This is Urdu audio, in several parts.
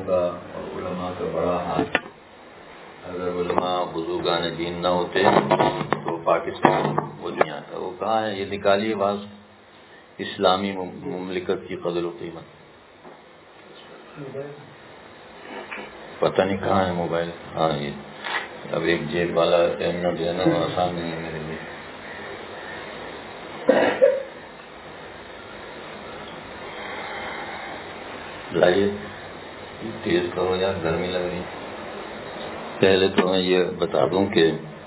کا اور علماء کا بڑا ہاتھ. اگر علماء بزرگان دین نہ ہوتے تو پاکستان وہ دنیا تھا. وہ کہاں ہے؟ یہ نکالیے بعض اسلامی مملکت کی قدر و قیمت. پتہ نہیں کہاں ہے موبائل. ہاں یہ اب ایک جیب والا اہمیت دینا آسان نہیں ہے میرے لیے. لائیے تیز کرو یار، گرمی لگ رہی. پہلے تو میں یہ بتا دوں کہ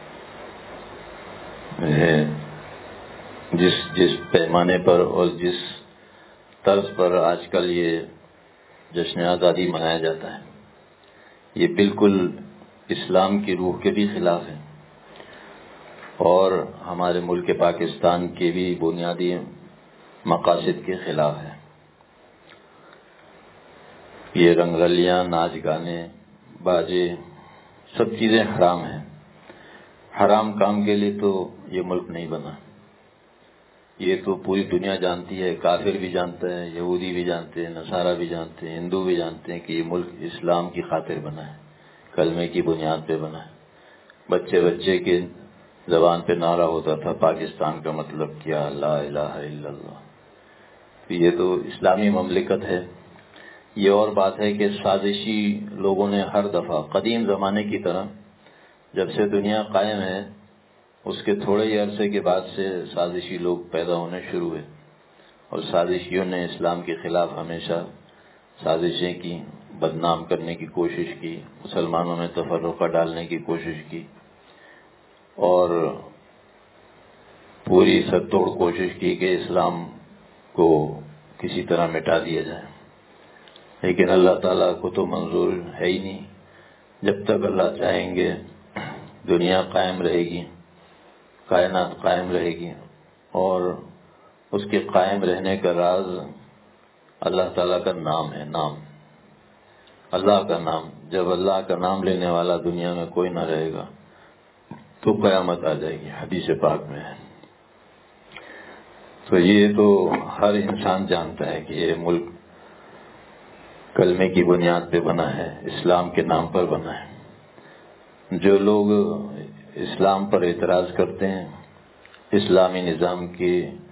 جس پیمانے پر اور جس طرز پر آج کل یہ جشن آزادی منایا جاتا ہے، یہ بالکل اسلام کی روح کے بھی خلاف ہے اور ہمارے ملک پاکستان کے بھی بنیادی مقاصد کے خلاف ہے. یہ رنگرلیاں، ناچ گانے، باجے، سب چیزیں حرام ہیں. حرام کام کے لیے تو یہ ملک نہیں بنا. یہ تو پوری دنیا جانتی ہے، کافر بھی جانتا ہے، یہودی بھی جانتے ہیں، نصارہ بھی جانتے ہیں، ہندو بھی جانتے ہیں کہ یہ ملک اسلام کی خاطر بنا ہے، کلمے کی بنیاد پہ بنا ہے. بچے کے زبان پہ نعرہ ہوتا تھا پاکستان کا مطلب کیا، لا الہ الا اللہ. یہ تو اسلامی مملکت ہے. یہ اور بات ہے کہ سازشی لوگوں نے ہر دفعہ قدیم زمانے کی طرح جب سے دنیا قائم ہے اس کے تھوڑے ہی عرصے کے بعد سے سازشی لوگ پیدا ہونے شروع ہوئے اور سازشیوں نے اسلام کے خلاف ہمیشہ سازشیں کی، بدنام کرنے کی کوشش کی، مسلمانوں میں تفرقہ ڈالنے کی کوشش کی اور پوری سر توڑ کوشش کی کہ اسلام کو کسی طرح مٹا دیا جائے. لیکن اللہ تعالیٰ کو تو منظور ہے ہی نہیں. جب تک اللہ چاہیں گے دنیا قائم رہے گی، کائنات قائم رہے گی اور اس کے قائم رہنے کا راز اللہ تعالیٰ کا نام ہے. نام، اللہ کا نام. جب اللہ کا نام لینے والا دنیا میں کوئی نہ رہے گا تو قیامت آ جائے گی، حدیث پاک میں ہے. تو یہ تو ہر انسان جانتا ہے کہ یہ ملک کلمے کی بنیاد پہ بنا ہے، اسلام کے نام پر بنا ہے. جو لوگ اسلام پر اعتراض کرتے ہیں، اسلامی نظام کی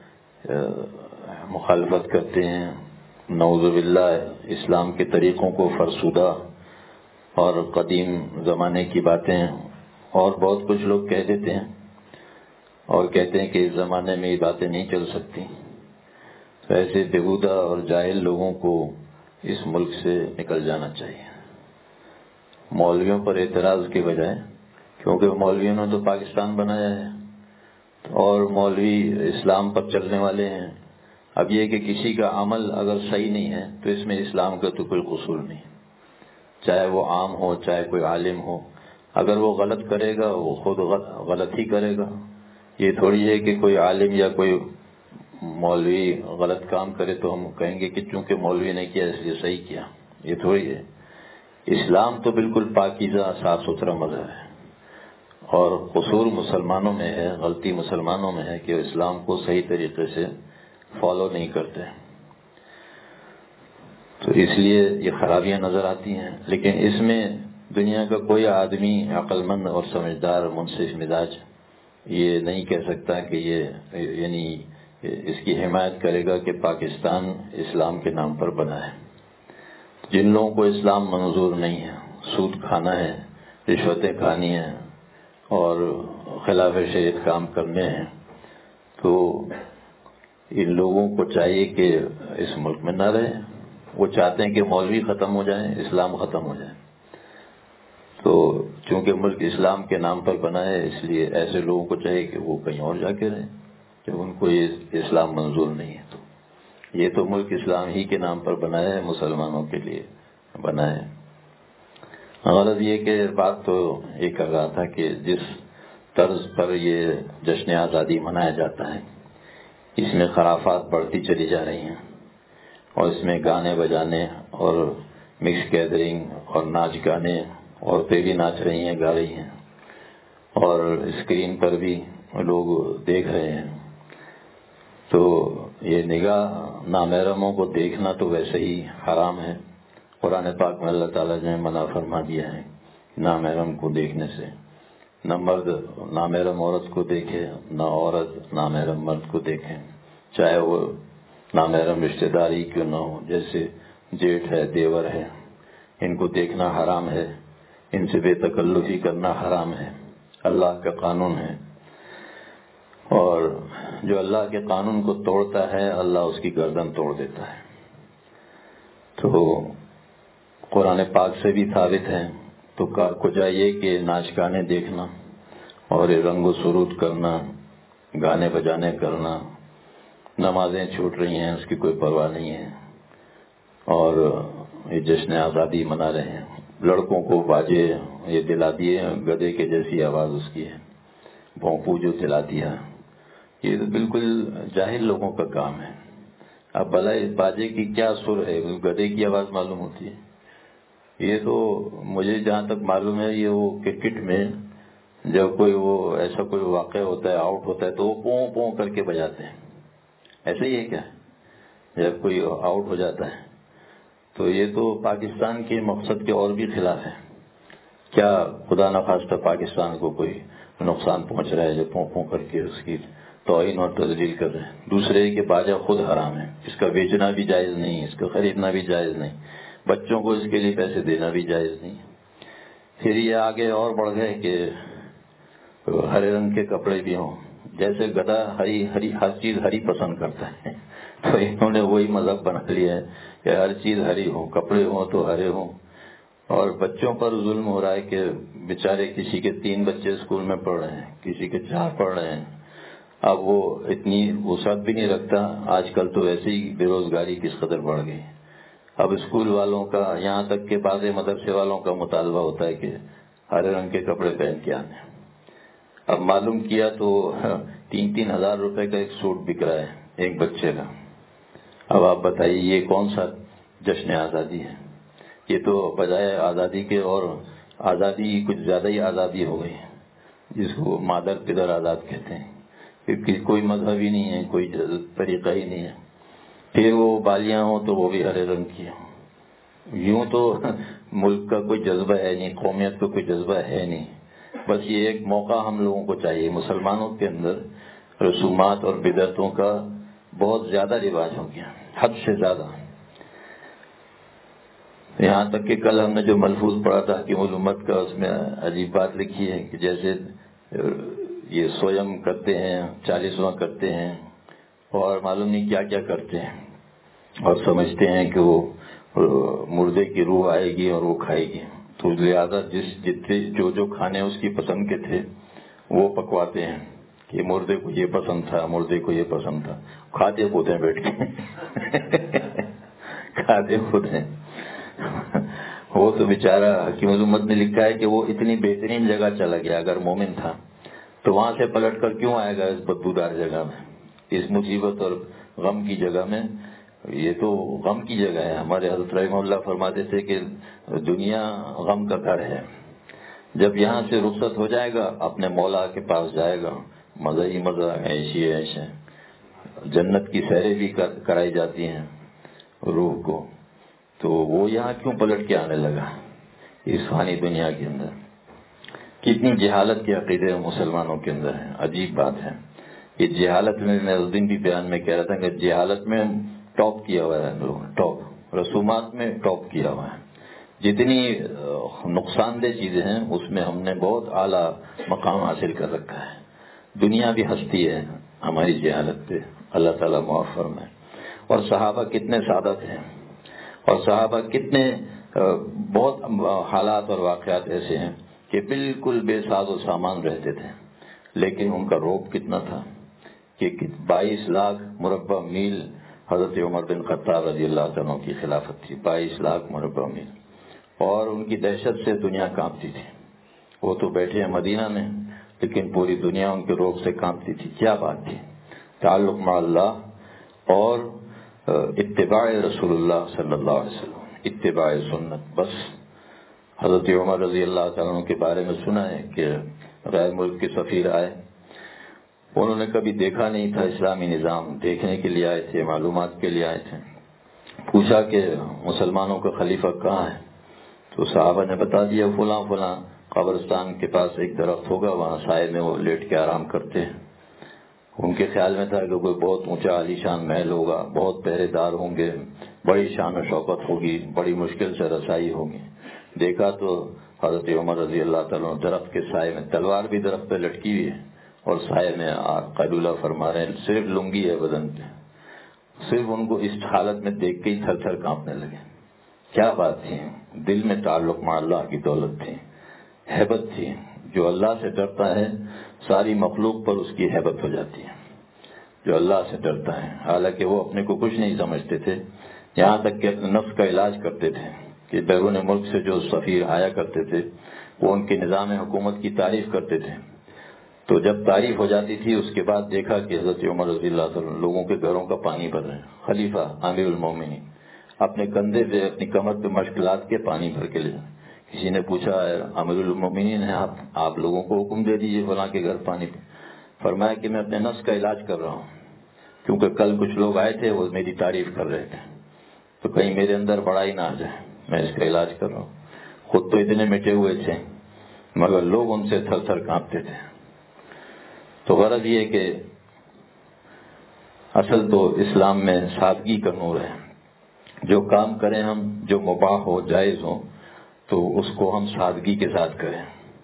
مخالفت کرتے ہیں، نعوذ باللہ اسلام کے طریقوں کو فرسودہ اور قدیم زمانے کی باتیں اور بہت کچھ لوگ کہہ دیتے ہیں اور کہتے ہیں کہ اس زمانے میں یہ باتیں نہیں چل سکتی. تو ایسے بےہودہ اور جاہل لوگوں کو اس ملک سے نکل جانا چاہیے. مولویوں پر اعتراض کے بجائے، کیونکہ مولویوں نے تو پاکستان بنایا ہے اور مولوی اسلام پر چلنے والے ہیں. اب یہ کہ کسی کا عمل اگر صحیح نہیں ہے تو اس میں اسلام کا تو کوئی قصور نہیں، چاہے وہ عام ہو چاہے کوئی عالم ہو. اگر وہ غلط کرے گا وہ خود غلط ہی کرے گا. یہ تھوڑی ہے کہ کوئی عالم یا کوئی مولوی غلط کام کرے تو ہم کہیں گے کہ چونکہ مولوی نے کیا اس لیے صحیح کیا. یہ تھوڑی ہے. اسلام تو بالکل پاکیزہ صاف ستھرا مذہب ہے اور قصور مسلمانوں میں ہے، غلطی مسلمانوں میں ہے کہ اسلام کو صحیح طریقے سے فالو نہیں کرتے. تو اس لیے یہ خرابیاں نظر آتی ہیں. لیکن اس میں دنیا کا کوئی آدمی عقل مند اور سمجھدار منصف مزاج یہ نہیں کہہ سکتا کہ یہ یعنی اس کی حمایت کرے گا کہ پاکستان اسلام کے نام پر بنا ہے. جن لوگوں کو اسلام منظور نہیں ہے، سود کھانا ہے، رشوتیں کھانی ہیں اور خلاف شریعت کام کرنے ہیں، تو ان لوگوں کو چاہیے کہ اس ملک میں نہ رہیں. وہ چاہتے ہیں کہ مولوی ختم ہو جائیں، اسلام ختم ہو جائے. تو چونکہ ملک اسلام کے نام پر بنا ہے اس لیے ایسے لوگوں کو چاہیے کہ وہ کہیں اور جا کے رہیں جب ان کو یہ اسلام منظور نہیں ہے. تو یہ تو ملک اسلام ہی کے نام پر بنا ہے، مسلمانوں کے لیے بنا ہے. غرض یہ کہ بات تو یہ کر رہا تھا کہ جس طرز پر یہ جشن آزادی منایا جاتا ہے اس میں خرافات بڑھتی چلی جا رہی ہیں اور اس میں گانے بجانے اور مکس گیدرنگ اور ناچ گانے، عورتیں بھی ناچ رہی ہیں، گا رہی ہیں اور اسکرین پر بھی لوگ دیکھ رہے ہیں. تو یہ نگاہ نامحرموں کو دیکھنا تو ویسے ہی حرام ہے قرآن پاک میں اللہ تعالیٰ نے منع فرما دیا ہے نامحرم کو دیکھنے سے. نہ مرد نامحرم عورت کو دیکھے، نہ عورت نامحرم مرد کو دیکھیں، چاہے وہ نامحرم رشتہ داری کیوں نہ ہو. جیسے جیٹھ ہے، دیور ہے، ان کو دیکھنا حرام ہے، ان سے بے تکلفی کرنا حرام ہے، اللہ کا قانون ہے. اور جو اللہ کے قانون کو توڑتا ہے اللہ اس کی گردن توڑ دیتا ہے. تو قرآن پاک سے بھی ثابت ہے. تو کجا یہ کہ ناچ گانے دیکھنا اور رنگ و سرود کرنا، گانے بجانے کرنا، نمازیں چھوٹ رہی ہیں اس کی کوئی پرواہ نہیں ہے، اور یہ جشن آزادی منا رہے ہیں. لڑکوں کو باجے یہ دلا دیے، گدھے کے جیسی آواز اس کی ہے، بھونپو جو دلا دیا. یہ تو بالکل جاہل لوگوں کا کام ہے. اب بھلا اس باجے کی کیا سر ہے، گدھے کی آواز معلوم ہوتی ہے. یہ تو مجھے جہاں تک معلوم ہے یہ وہ کرکٹ میں جب کوئی وہ ایسا کوئی واقعہ ہوتا ہے، آؤٹ ہوتا ہے تو وہ پوں پوں کر کے بجاتے ہیں. ایسا ہی ہے کیا؟ جب کوئی آؤٹ ہو جاتا ہے تو یہ تو پاکستان کے مقصد کے اور بھی خلاف ہے. کیا خدا نخواستہ پاکستان کو کوئی نقصان پہنچ رہا ہے جو پوں پوں کر کے اس کی توہین اور تذلیل کر رہے ہیں. دوسرے کہ باجا خود حرام ہے، اس کا بیچنا بھی جائز نہیں، اس کا خریدنا بھی جائز نہیں، بچوں کو اس کے لیے پیسے دینا بھی جائز نہیں. پھر یہ آگے اور بڑھ گئے کہ ہرے رنگ کے کپڑے بھی ہوں. جیسے گدھا ہر چیز ہری پسند کرتا ہے تو انہوں نے وہی مذہب بنا لیا ہے کہ ہر چیز ہری ہو، کپڑے ہوں تو ہرے ہوں. اور بچوں پر ظلم ہو رہا ہے کہ بیچارے کسی کے 3 بچے اسکول میں پڑھ رہے ہیں، کسی کے 4 پڑھ رہے ہیں. اب وہ اتنی وسعت بھی نہیں رکھتا. آج کل تو ویسے ہی بے روزگاری کس قدر بڑھ گئی. اب اسکول والوں کا، یہاں تک کہ بعض مدرسے والوں کا مطالبہ ہوتا ہے کہ ہرے رنگ کے کپڑے پہن کے آنے. اب معلوم کیا تو 3-3 ہزار روپے کا ایک سوٹ بک رہا ہے ایک بچے کا. اب آپ بتائیے یہ کون سا جشن آزادی ہے؟ یہ تو بجائے آزادی کے اور آزادی کچھ زیادہ ہی آزادی ہو گئی، جس کو مادر پدر آزاد کہتے ہیں. کوئی مذہب ہی نہیں ہے، کوئی طریقہ ہی نہیں ہے. پھر وہ بالیاں ہوں تو وہ بھی ہرے رنگ کی ہوں. یوں تو ملک کا کوئی جذبہ ہے نہیں، قومیت کا کوئی جذبہ ہے نہیں. بس یہ ایک موقع ہم لوگوں کو چاہیے. مسلمانوں کے اندر رسومات اور بدعتوں کا بہت زیادہ رواج ہو گیا، حد سے زیادہ. یہاں تک کہ کل ہم نے جو ملفوظ پڑھا تھا حکیم الامت کا، اس میں عجیب بات لکھی ہے کہ جیسے یہ سویم کرتے ہیں، 40واں کرتے ہیں اور معلوم نہیں کیا کیا کرتے ہیں، اور سمجھتے ہیں کہ وہ مردے کی روح آئے گی اور وہ کھائے گی. تو لہٰذا جتنے جو کھانے اس کی پسند کے تھے وہ پکواتے ہیں کہ مردے کو یہ پسند تھا، مردے کو یہ پسند تھا. کھاتے خود ہیں بیٹھ کے کھاتے خود ہیں. وہ تو بیچارہ حکیم الامت نے لکھا ہے کہ وہ اتنی بہترین جگہ چلا گیا، اگر مومن تھا تو وہاں سے پلٹ کر کیوں آئے گا اس بدبودار جگہ میں، اس مصیبت اور غم کی جگہ میں. یہ تو غم کی جگہ ہے. ہمارے حضرت رحمہ اللہ فرماتے تھے کہ دنیا غم کا گھر ہے. جب یہاں سے رخصت ہو جائے گا اپنے مولا کے پاس جائے گا، مزہ ہی مزہ، ایشی ایش ہے. جنت کی سیریں بھی کرائی جاتی ہیں روح کو. تو وہ یہاں کیوں پلٹ کے آنے لگا اس فانی دنیا کے اندر؟ کتنی جہالت کے عقیدے مسلمانوں کے اندر ہیں. عجیب بات ہے یہ جہالت میں اس دن بھی بیان میں کہہ رہا تھا کہ جہالت میں ٹاپ کیا ہوا ہے ہم لوگوں نے، ٹاپ رسومات میں ٹاپ کیا ہوا ہے. جتنی نقصان دہ چیزیں ہیں اس میں ہم نے بہت اعلیٰ مقام حاصل کر رکھا ہے. دنیا بھی ہنستی ہے ہماری جہالت پہ، اللہ تعالیٰ معاف فرمائے. اور صحابہ کتنے سعادت ہیں، اور صحابہ کتنے بہت حالات اور واقعات ایسے ہیں کہ بالکل بے ساز و سامان رہتے تھے، لیکن ان کا روب کتنا تھا کہ 22 لاکھ مربع میل حضرت عمر بن خطاب رضی اللہ عنہ کی خلافت تھی. 22 لاکھ مربع میل، اور ان کی دہشت سے دنیا کانپتی تھی. وہ تو بیٹھے ہیں مدینہ میں لیکن پوری دنیا ان کے روب سے کانپتی تھی. کیا بات تھی؟ تعلق مع اللہ اور اتباع رسول اللہ صلی اللہ علیہ وسلم، اتباع سنت. بس حضرت عمر رضی اللہ عنہ کے بارے میں سنا ہے کہ غیر ملک کے سفیر آئے، انہوں نے کبھی دیکھا نہیں تھا اسلامی نظام، دیکھنے کے لیے آئے تھے، معلومات کے لیے آئے تھے. پوچھا کہ مسلمانوں کا خلیفہ کہاں ہے؟ تو صحابہ نے بتا دیا فلاں فلاں قبرستان کے پاس ایک درخت ہوگا، وہاں سائے میں وہ لیٹ کے آرام کرتے ہیں۔ ان کے خیال میں تھا کہ کوئی بہت اونچا عالی شان محل ہوگا، بہت پہرے دار ہوں گے، بڑی شان و شوکت ہوگی، بڑی مشکل سے رسائی ہوگی۔ دیکھا تو حضرت عمر رضی اللہ تعالیٰ درخت کے سائے میں، تلوار بھی درخت پہ لٹکی ہوئی ہے اور سائے میں قیلولہ فرما رہے ہیں، صرف لنگی ہے بدن پہ۔ صرف ان کو اس حالت میں دیکھ کے ہی تھر تھر کانپنے لگے۔ کیا بات تھی، دل میں تعلق مع اللہ کی دولت تھی، ہیبت تھی۔ جو اللہ سے ڈرتا ہے ساری مخلوق پر اس کی ہیبت ہو جاتی ہے، جو اللہ سے ڈرتا ہے۔ حالانکہ وہ اپنے کو کچھ نہیں سمجھتے تھے، یہاں تک کہ اپنے نفس کا علاج کرتے تھے کہ بیرون ملک سے جو سفیر آیا کرتے تھے وہ ان کے نظام حکومت کی تعریف کرتے تھے، تو جب تعریف ہو جاتی تھی اس کے بعد دیکھا کہ حضرت عمر رضی اللہ عنہ لوگوں کے گھروں کا پانی بھر رہے ہیں، خلیفہ امیر المومنین اپنے کندھے پہ اپنی کمر پہ مشکلات کے پانی بھر کے لے۔ کسی نے پوچھا امیر المومنین ہیں آپ لوگوں کو حکم دے دیجیے فلاں کے گھر پانی پہ۔ فرمایا کہ میں اپنے نفس کا علاج کر رہا ہوں، کیونکہ کل کچھ لوگ آئے تھے وہ میری تعریف کر رہے تھے، تو کہیں میرے اندر بڑائی نہ آ جائے، میں اس کا علاج کر رہا ہوں۔ خود تو اتنے مٹے ہوئے تھے مگر لوگ ان سے تھر تھر کانپتے تھے۔ تو غرض یہ کہ اصل تو اسلام میں سادگی کا نور ہے۔ جو کام کریں ہم، جو مباح ہو جائز ہو تو اس کو ہم سادگی کے ساتھ کریں۔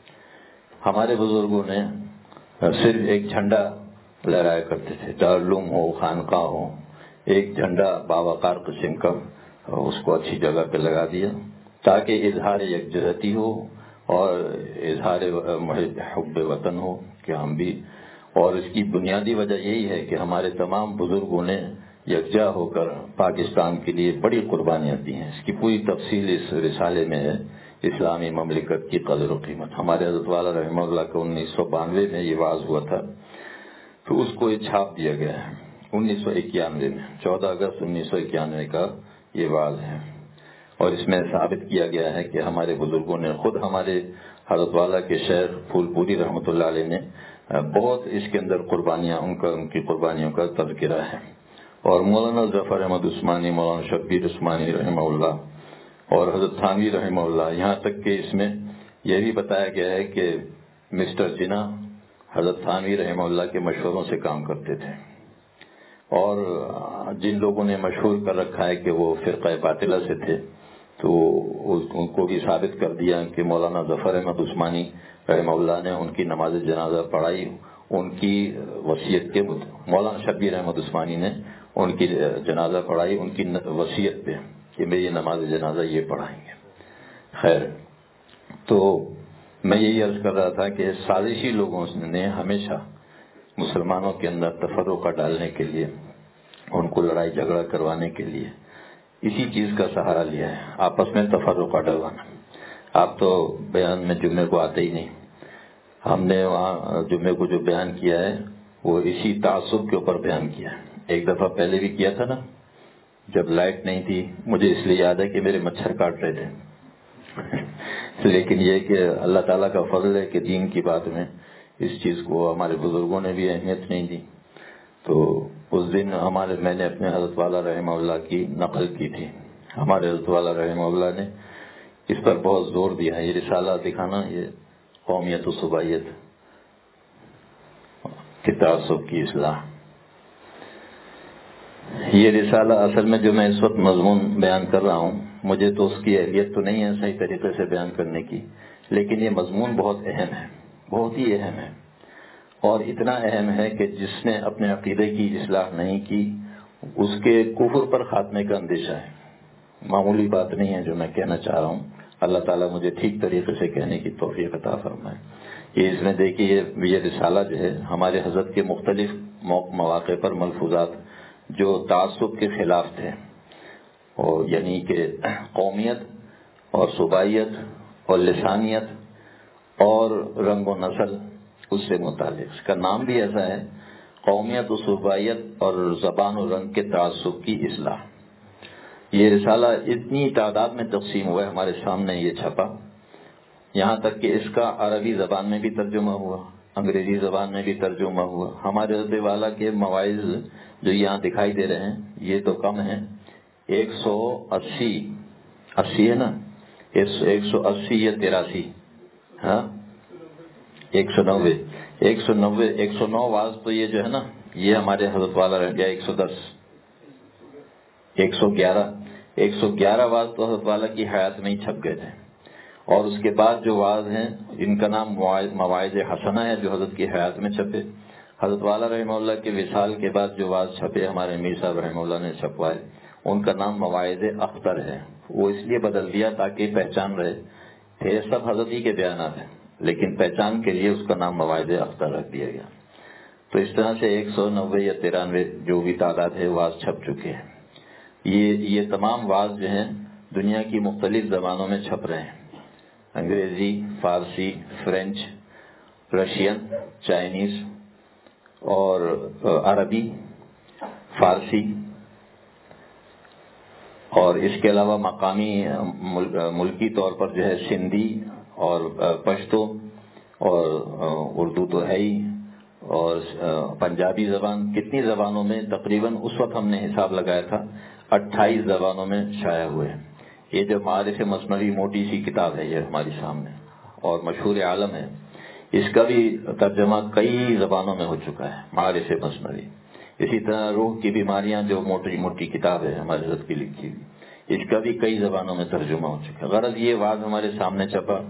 ہمارے بزرگوں نے صرف ایک جھنڈا لہرایا کرتے تھے، دارالعلوم ہو خانقاہ ہو، ایک جھنڈا باوقار قسم کا، اس کو اچھی جگہ پہ لگا دیا تاکہ اظہار یکجہتی ہو اور اظہار حب وطن ہو کہ ہم بھی۔ اور اس کی بنیادی وجہ یہی ہے کہ ہمارے تمام بزرگوں نے یکجا ہو کر پاکستان کے لیے بڑی قربانیاں دی ہیں۔ اس کی پوری تفصیل اس رسالے میں ہے، اسلامی مملکت کی قدر و قیمت۔ ہمارے حضرت والا رحمہ اللہ کا 1992 میں یہ واعظ ہوا تھا، تو اس کو چھاپ دیا گیا ہے 1991 میں، 14 اگست 1991 کا یہ واعظ ہے، اور اس میں ثابت کیا گیا ہے کہ ہمارے بزرگوں نے خود، ہمارے حضرت والا کے شیخ پھول پوری رحمۃ اللہ علیہ نے بہت اس کے اندر قربانیاں، ان کی قربانیوں کا تذکرہ ہے۔ اور مولانا ظفر احمد عثمانی، مولانا شبیر عثمانی رحمہ اللہ اور حضرت تھانوی رحمہ اللہ، یہاں تک کہ اس میں یہ بھی بتایا گیا ہے کہ مسٹر جناح حضرت تھانوی رحمہ اللہ کے مشوروں سے کام کرتے تھے، اور جن لوگوں نے مشہور کر رکھا ہے کہ وہ فرقہ باطلہ سے تھے تو ان کو بھی ثابت کر دیا کہ مولانا ظفر احمد عثمانی رحمہ اللہ نے ان کی نماز جنازہ پڑھائی، ان کی وصیت کے مولانا شبیر احمد عثمانی نے ان کی جنازہ پڑھائی ان کی وصیت پہ کہ میری نماز جنازہ یہ پڑھائیں گے۔ خیر، تو میں یہی عرض کر رہا تھا کہ سازشی لوگوں نے ہمیشہ مسلمانوں کے اندر تفرقہ ڈالنے کے لیے، ان کو لڑائی جھگڑا کروانے کے لیے اسی چیز کا سہارا لیا ہے، آپس میں تفرقہ ڈلوانا۔ آپ تو بیان میں جمعے کو آتے ہی نہیں، ہم نے وہاں جمعے کو جو بیان کیا ہے وہ اسی تعصب کے اوپر بیان کیا ہے۔ ایک دفعہ پہلے بھی کیا تھا نا، جب لائٹ نہیں تھی، مجھے اس لیے یاد ہے کہ میرے مچھر کاٹ رہے تھے لیکن یہ کہ اللہ تعالیٰ کا فضل ہے کہ دین کی بات میں اس چیز کو ہمارے بزرگوں نے بھی اہمیت نہیں دی۔ تو اس دن میں نے اپنے حضرت والا رحمہ اللہ کی نقل کی تھی، ہمارے حضرت والا رحمہ اللہ نے اس پر بہت زور دیا۔ یہ رسالہ دکھانا، یہ قومیت و صوبائیت کے تعصب کی اصلاح، یہ رسالہ اصل میں جو میں اس وقت مضمون بیان کر رہا ہوں، مجھے تو اس کی اہلیت تو نہیں ہے صحیح طریقے سے بیان کرنے کی، لیکن یہ مضمون بہت اہم ہے، بہت ہی اہم ہے، اور اتنا اہم ہے کہ جس نے اپنے عقیدے کی اصلاح نہیں کی اس کے کفر پر خاتمے کا اندیشہ ہے۔ معمولی بات نہیں ہے جو میں کہنا چاہ رہا ہوں، اللہ تعالیٰ مجھے ٹھیک طریقے سے کہنے کی توفیق عطا فرمائے۔ یہ اس میں دیکھیے، یہ رسالہ جو ہے ہمارے حضرت کے مختلف مواقع پر ملفوظات جو تعصب کے خلاف تھے، اور یعنی کہ قومیت اور صوبائیت اور لسانیت اور رنگ و نسل، اس سے متعلق اس کا نام بھی ایسا ہے، قومیت و صوبائیت اور زبان و رنگ کے تعصب کی اصلاح۔ یہ رسالہ اتنی تعداد میں تقسیم ہوا ہے، ہمارے سامنے یہ چھپا، یہاں تک کہ اس کا عربی زبان میں بھی ترجمہ ہوا، انگریزی زبان میں بھی ترجمہ ہوا۔ ہمارے حضرت والا کے مواعظ جو یہاں دکھائی دے رہے ہیں یہ تو کم ہیں، 180 ہے نا، 180 یا 83، ہاں 109 واز تو یہ جو ہے نا، یہ ہمارے حضرت والا رہ گیا 110 111 واز تو حضرت والا کی حیات میں ہی چھپ گئے تھے، اور اس کے بعد جو واز ہیں ان کا نام مواعظ حسنہ ہے، جو حضرت کی حیات میں چھپے۔ حضرت والا رحمہ اللہ کے وصال کے بعد جو واز چھپے ہمارے میر صاحب رحمہ اللہ نے چھپوائے، ان کا نام مواعظ اختر ہے۔ وہ اس لیے بدل دیا تاکہ پہچان رہے، تھے سب حضرت ہی کے بیانات ہیں لیکن پہچان کے لیے اس کا نام مواعظ اختر رکھ دیا گیا۔ تو اس طرح سے 190 یا 93 جو بھی تعداد ہے واز چھپ چکے ہیں۔ یہ تمام واز جو ہیں دنیا کی مختلف زبانوں میں چھپ رہے ہیں، انگریزی، فارسی، فرینچ، رشین، چائنیز اور عربی، فارسی، اور اس کے علاوہ مقامی ملکی طور پر جو ہے سندھی اور پشتو اور اردو تو ہے ہی، اور پنجابی زبان، کتنی زبانوں میں تقریباً اس وقت ہم نے حساب لگایا تھا 28 زبانوں میں شائع ہوئے۔ یہ جو معارف مثنوی موٹی سی کتاب ہے یہ ہماری سامنے اور مشہور عالم ہے، اس کا بھی ترجمہ کئی زبانوں میں ہو چکا ہے، معارف مثنوی۔ اسی طرح روح کی بیماریاں جو موٹی کتاب ہے ہمارے حضرت کی لکھی ہوئی، اس کا بھی کئی زبانوں میں ترجمہ ہو چکا ہے۔ غرض یہ واز ہمارے سامنے چھپا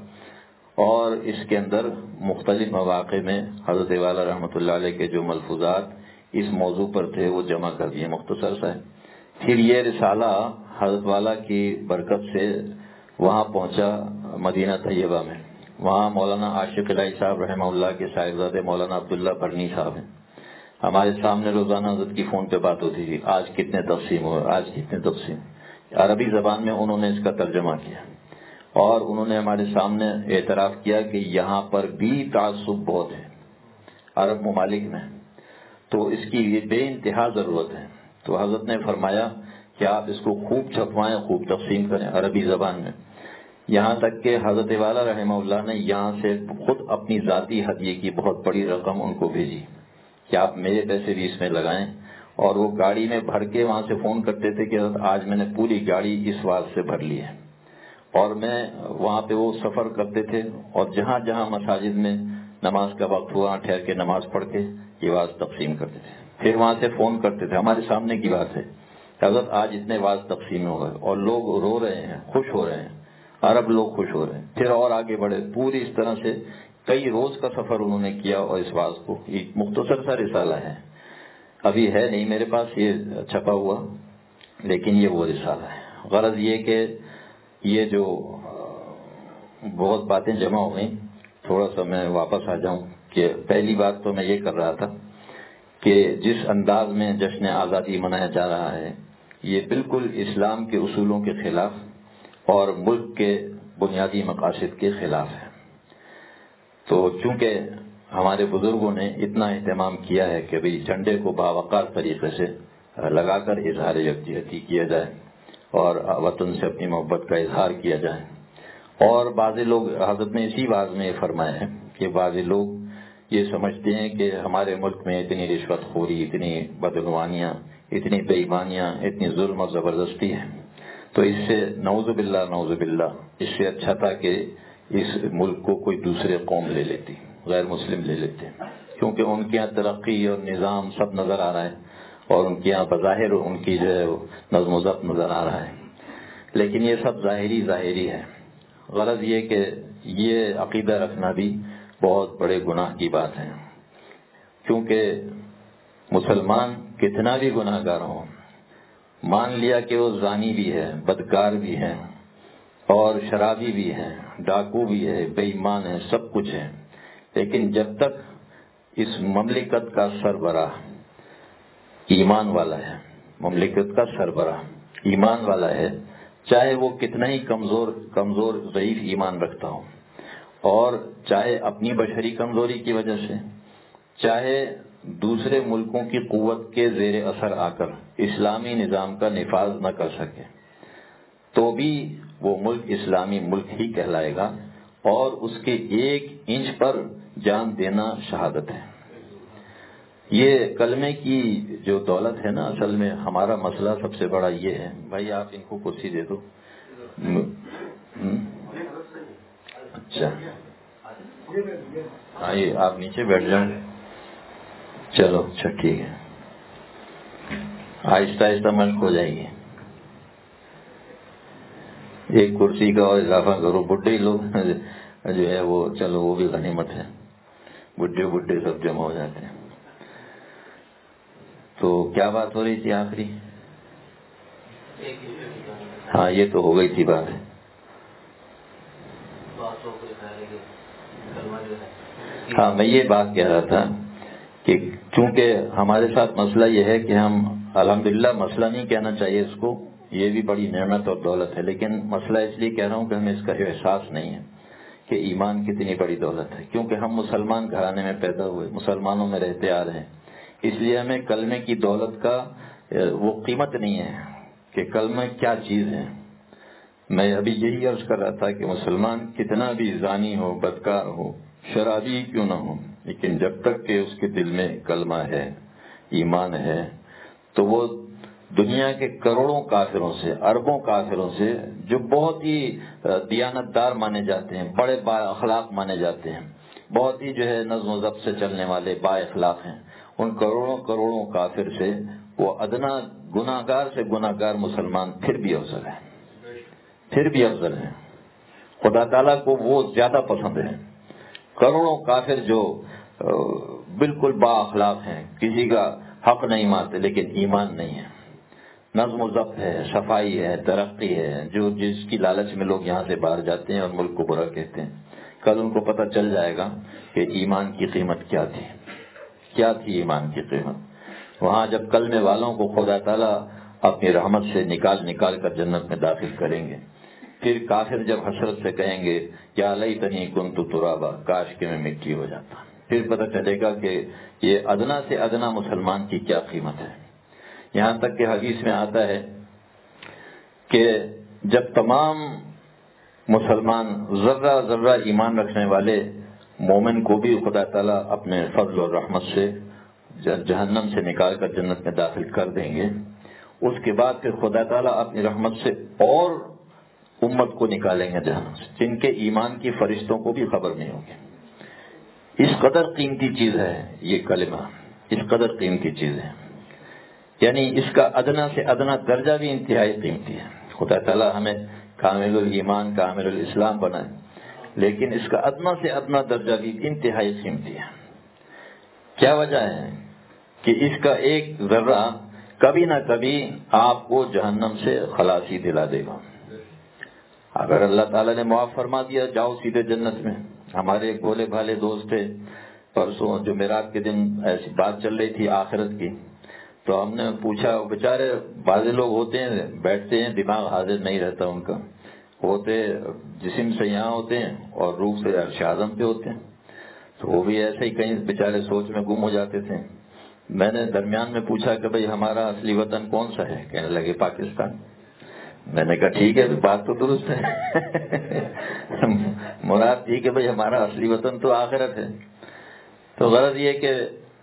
اور اس کے اندر مختلف مواقع میں حضرت والا رحمۃ اللہ علیہ کے جو ملفوظات اس موضوع پر تھے وہ جمع کر دیے، مختصر سا ہے۔ پھر یہ رسالہ حضرت والا کی برکت سے وہاں پہنچا مدینہ طیبہ میں، وہاں مولانا عاشق الہی صاحب رحمہ اللہ کے صاحبزادے مولانا عبداللہ برنی صاحب ہیں، ہمارے سامنے روزانہ حضرت کی فون پہ بات ہوتی تھی، آج کتنے تقسیم ہوئے، آج کتنے تقسیم۔ عربی زبان میں انہوں نے اس کا ترجمہ کیا اور انہوں نے ہمارے سامنے اعتراف کیا کہ یہاں پر بھی تعصب بہت ہے عرب ممالک میں، تو اس کی یہ بے انتہا ضرورت ہے۔ تو حضرت نے فرمایا کہ آپ اس کو خوب چھپوائیں، خوب تقسیم کریں عربی زبان میں، یہاں تک کہ حضرت والا رحمہ اللہ نے یہاں سے خود اپنی ذاتی ہدیے کی بہت بڑی رقم ان کو بھیجی کہ آپ میرے پیسے بھی اس میں لگائیں، اور وہ گاڑی میں بھر کے وہاں سے فون کرتے تھے کہ آج میں نے پوری گاڑی اس واز سے بھر لی ہے، اور میں وہاں پہ وہ سفر کرتے تھے اور جہاں جہاں مساجد میں نماز کا وقت ہوا ٹھہر کے نماز پڑھ کے یہ واز تقسیم کرتے تھے، پھر وہاں سے فون کرتے تھے، ہمارے سامنے کی بات ہے حضرت آج اتنے واز تقسیم ہو گئے، اور لوگ رو رہے ہیں، خوش ہو رہے ہیں، عرب لوگ خوش ہو رہے ہیں، پھر اور آگے بڑھے، پوری اس طرح سے کئی روز کا سفر انہوں نے کیا، اور اس واز کو ایک مختصر سا رسالہ ہے، ابھی ہے نہیں میرے پاس یہ چھپا ہوا، لیکن یہ وہ رسالہ ہے۔ غرض یہ کہ یہ جو بہت باتیں جمع ہو گئیں، تھوڑا سا میں واپس آ جاؤں کہ پہلی بات تو میں یہ کر رہا تھا کہ جس انداز میں جشن آزادی منایا جا رہا ہے یہ بالکل اسلام کے اصولوں کے خلاف اور ملک کے بنیادی مقاصد کے خلاف ہے۔ تو چونکہ ہمارے بزرگوں نے اتنا اہتمام کیا ہے کہ بھئی جھنڈے کو باوقار طریقے سے لگا کر اظہار یکجہتی کیا جائے اور وطن سے اپنی محبت کا اظہار کیا جائے، اور بعض لوگ حضرت نے اسی واز میں فرمایا ہے کہ بعض لوگ یہ سمجھتے ہیں کہ ہمارے ملک میں اتنی رشوت خوری، اتنی بدعنوانیاں، اتنی بے ایمانیاں، اتنی ظلم اور زبردستی ہے، تو اس سے نعوذ باللہ اس سے اچھا تھا کہ اس ملک کو کوئی دوسرے قوم لے لیتی، غیر مسلم لے لیتے، کیونکہ ان کے یہاں ترقی اور نظام سب نظر آ رہا ہے اور ان کے یہاں بظاہر ان کی جو ہے نظم و ضبط نظر آ رہا ہے، لیکن یہ سب ظاہری ہے۔ غرض یہ کہ یہ عقیدہ رکھنا بھی بہت بڑے گناہ کی بات ہے، کیونکہ مسلمان کتنا بھی گناہ گار ہو، مان لیا کہ وہ زانی بھی ہے، بدکار بھی ہے اور شرابی بھی ہے، ڈاکو بھی ہے، بے ایمان ہے، سب کچھ ہے، لیکن جب تک اس مملکت کا سربراہ ایمان والا ہے، مملکت کا سربراہ ایمان والا ہے، چاہے وہ کتنا ہی کمزور ضعیف ایمان رکھتا ہو، اور چاہے اپنی بشری کمزوری کی وجہ سے، چاہے دوسرے ملکوں کی قوت کے زیر اثر آ کر اسلامی نظام کا نفاذ نہ کر سکے، تو بھی وہ ملک اسلامی ملک ہی کہلائے گا، اور اس کے ایک انچ پر جان دینا شہادت ہے۔ یہ کلمے کی جو دولت ہے نا، اصل میں ہمارا مسئلہ سب سے بڑا یہ ہے. بھائی آپ ان کو کرسی دے دو. اچھا ہاں، یہ آپ نیچے بیٹھ جاؤ. چلو اچھا ٹھیک ہے، آہستہ آہستہ مشق ہو جائے گی. ایک کرسی کا اور اضافہ کرو. بڈھے لوگ جو ہے وہ چلو وہ بھی غنیمت ہے، بڈھے سب جمع ہو جاتے ہیں. تو کیا بات ہو رہی تھی آخری؟ ہاں یہ تو ہو گئی تھی بات. ہاں میں یہ بات کہہ رہا تھا کہ چونکہ ہمارے ساتھ مسئلہ یہ ہے کہ ہم الحمدللہ مسئلہ نہیں کہنا چاہیے اس کو، یہ بھی بڑی نعمت اور دولت ہے، لیکن مسئلہ اس لیے کہہ رہا ہوں کہ ہمیں اس کا احساس نہیں ہے کہ ایمان کتنی بڑی دولت ہے. کیونکہ ہم مسلمان گھرانے میں پیدا ہوئے، مسلمانوں میں رہتے آ رہے ہیں، اس لیے ہمیں کلمے کی دولت کا وہ قیمت نہیں ہے کہ کلمہ کیا چیز ہے. میں ابھی یہی عرض کر رہا تھا کہ مسلمان کتنا بھی زانی ہو، بدکار ہو، شرابی کیوں نہ ہو، لیکن جب تک کہ اس کے دل میں کلمہ ہے، ایمان ہے، تو وہ دنیا کے کروڑوں کافروں سے، اربوں کافروں سے جو بہت ہی دیانتدار مانے جاتے ہیں، بڑے با اخلاق مانے جاتے ہیں، بہت ہی جو ہے نظم و ضبط سے چلنے والے با اخلاق ہیں، ان کروڑوں کافر سے وہ ادنا گناہگار سے گناہگار مسلمان پھر بھی افضل ہے، پھر بھی افضل ہے. خدا تعالیٰ کو وہ زیادہ پسند ہے. کروڑوں کافر جو بالکل با اخلاق ہیں، کسی کا حق نہیں مانتے لیکن ایمان نہیں ہے، نظم و ضبط ہے، صفائی ہے، ترقی ہے، جو جس کی لالچ میں لوگ یہاں سے باہر جاتے ہیں اور ملک کو برا کہتے ہیں، کل ان کو پتہ چل جائے گا کہ ایمان کی قیمت کیا تھی، کیا تھی ایمان کی قیمت. وہاں جب کلمے والوں کو خدا تعالیٰ اپنی رحمت سے نکال کر جنت میں داخل کریں گے، پھر کافر جب حسرت سے کہیں گے یا لیتنی کنت ترابا، کاش کہ میں مٹی ہو جاتا، پھر پتہ چلے گا کہ یہ ادنا سے ادنا مسلمان کی کیا قیمت ہے. یہاں تک کہ حدیث میں آتا ہے کہ جب تمام مسلمان ذرہ ایمان رکھنے والے مومن کو بھی خدا تعالیٰ اپنے فضل اور رحمت سے جہنم سے نکال کر جنت میں داخل کر دیں گے، اس کے بعد پھر خدا تعالیٰ اپنی رحمت سے اور امت کو نکالیں گے جہنم سے، جن کے ایمان کی فرشتوں کو بھی خبر نہیں ہوگی. اس قدر قیمتی چیز ہے یہ کلمہ، اس قدر قیمتی چیز ہے، یعنی اس کا ادنا سے ادنا درجہ بھی انتہائی قیمتی ہے. خدا تعالیٰ ہمیں کامل الایمان کامل الاسلام بنائے، لیکن اس کا ادنا سے ادنا درجہ بھی انتہائی قیمتی ہے. کیا وجہ ہے کہ اس کا ایک ذرہ کبھی نہ کبھی آپ کو جہنم سے خلاصی دلا دے گا. اگر اللہ تعالیٰ نے معاف فرما دیا جاؤ سیدھے جنت میں. ہمارے ایک بولے بھالے دوست تھے، پرسوں جمعرات کے دن ایسی بات چل رہی تھی آخرت کی، تو ہم نے پوچھا، بیچارے بعض لوگ ہوتے ہیں بیٹھتے ہیں دماغ حاضر نہیں رہتا ان کا، ہوتے جسم سے یہاں ہوتے ہیں اور روح سے عرش اعظم پہ ہوتے ہیں، تو وہ بھی ایسے ہی کہیں بیچارے سوچ میں گم ہو جاتے تھے. میں نے درمیان میں پوچھا کہ بھئی ہمارا اصلی وطن کون سا ہے؟ کہنے لگے پاکستان. میں نے کہا ٹھیک ہے، بات تو درست ہے، مراد تھی کہ بھئی ہمارا اصلی وطن تو آخرت ہے. تو غرض یہ کہ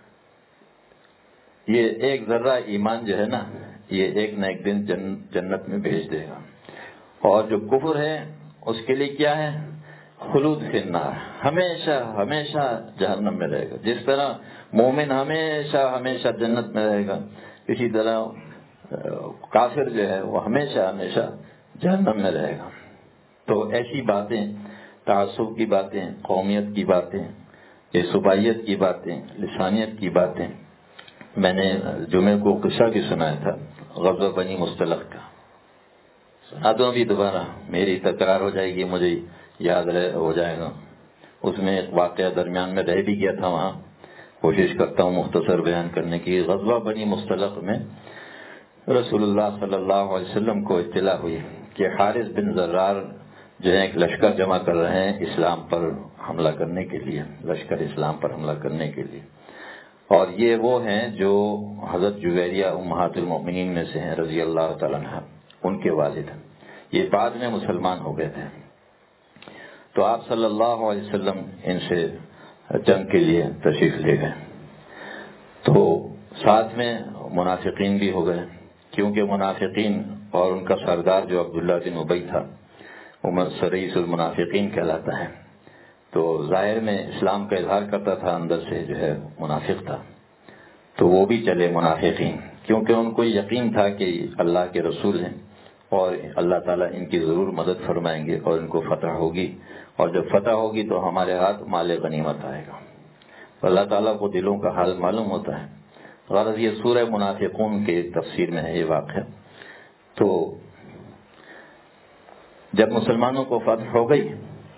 یہ ایک ذرہ ایمان جو ہے نا، یہ ایک نہ ایک دن جنت میں بھیج دے گا. اور جو کفر ہے اس کے لیے کیا ہے؟ خلود فی النار، ہمیشہ ہمیشہ جہنم میں رہے گا. جس طرح مومن ہمیشہ ہمیشہ جنت میں رہے گا، اسی طرح کافر جو ہے وہ ہمیشہ ہمیشہ جہنم میں رہے گا. تو ایسی باتیں، تعصب کی باتیں، قومیت کی باتیں، یہ صوبائیت کی باتیں، لسانیت کی باتیں. میں نے جمعے کو قصہ بھی سنایا تھا غزوہ بنی مصطلق کا، سنا دوں ابھی دوبارہ، میری تکرار ہو جائے گی، مجھے یاد ہو جائے گا. اس میں ایک واقعہ درمیان میں رہ بھی گیا تھا، وہاں کوشش کرتا ہوں مختصر بیان کرنے کی. غزوہ بنی مصطلق میں رسول اللہ صلی اللہ علیہ وسلم کو اطلاع ہوئی کہ حارث بن زرار جو ہے ایک لشکر جمع کر رہے ہیں اسلام پر حملہ کرنے کے لیے، لشکر اسلام پر حملہ کرنے کے لیے. اور یہ وہ ہیں جو حضرت جویریہ امہات المؤمنین میں سے ہیں رضی اللہ تعالیٰ عنہ، ان کے والد ہیں. یہ بعد میں مسلمان ہو گئے تھے. تو آپ صلی اللہ علیہ وسلم ان سے جنگ کے لیے تشریف لے گئے. تو ساتھ میں منافقین بھی ہو گئے، کیونکہ منافقین اور ان کا سردار جو عبداللہ بن ابی تھا وہ رئیس المنافقین کہلاتا ہے، تو ظاہر میں اسلام کا اظہار کرتا تھا، اندر سے جو ہے منافق تھا، تو وہ بھی چلے منافقین، کیونکہ ان کو یقین تھا کہ اللہ کے رسول ہیں اور اللہ تعالیٰ ان کی ضرور مدد فرمائیں گے اور ان کو فتح ہوگی، اور جب فتح ہوگی تو ہمارے ہاتھ مال غنیمت آئے گا۔ اللہ تعالیٰ کو دلوں کا حال معلوم ہوتا ہے۔ غرض یہ سورہ منافقون کے تفسیر میں ہے یہ واقعہ۔ تو جب مسلمانوں کو فتح ہو گئی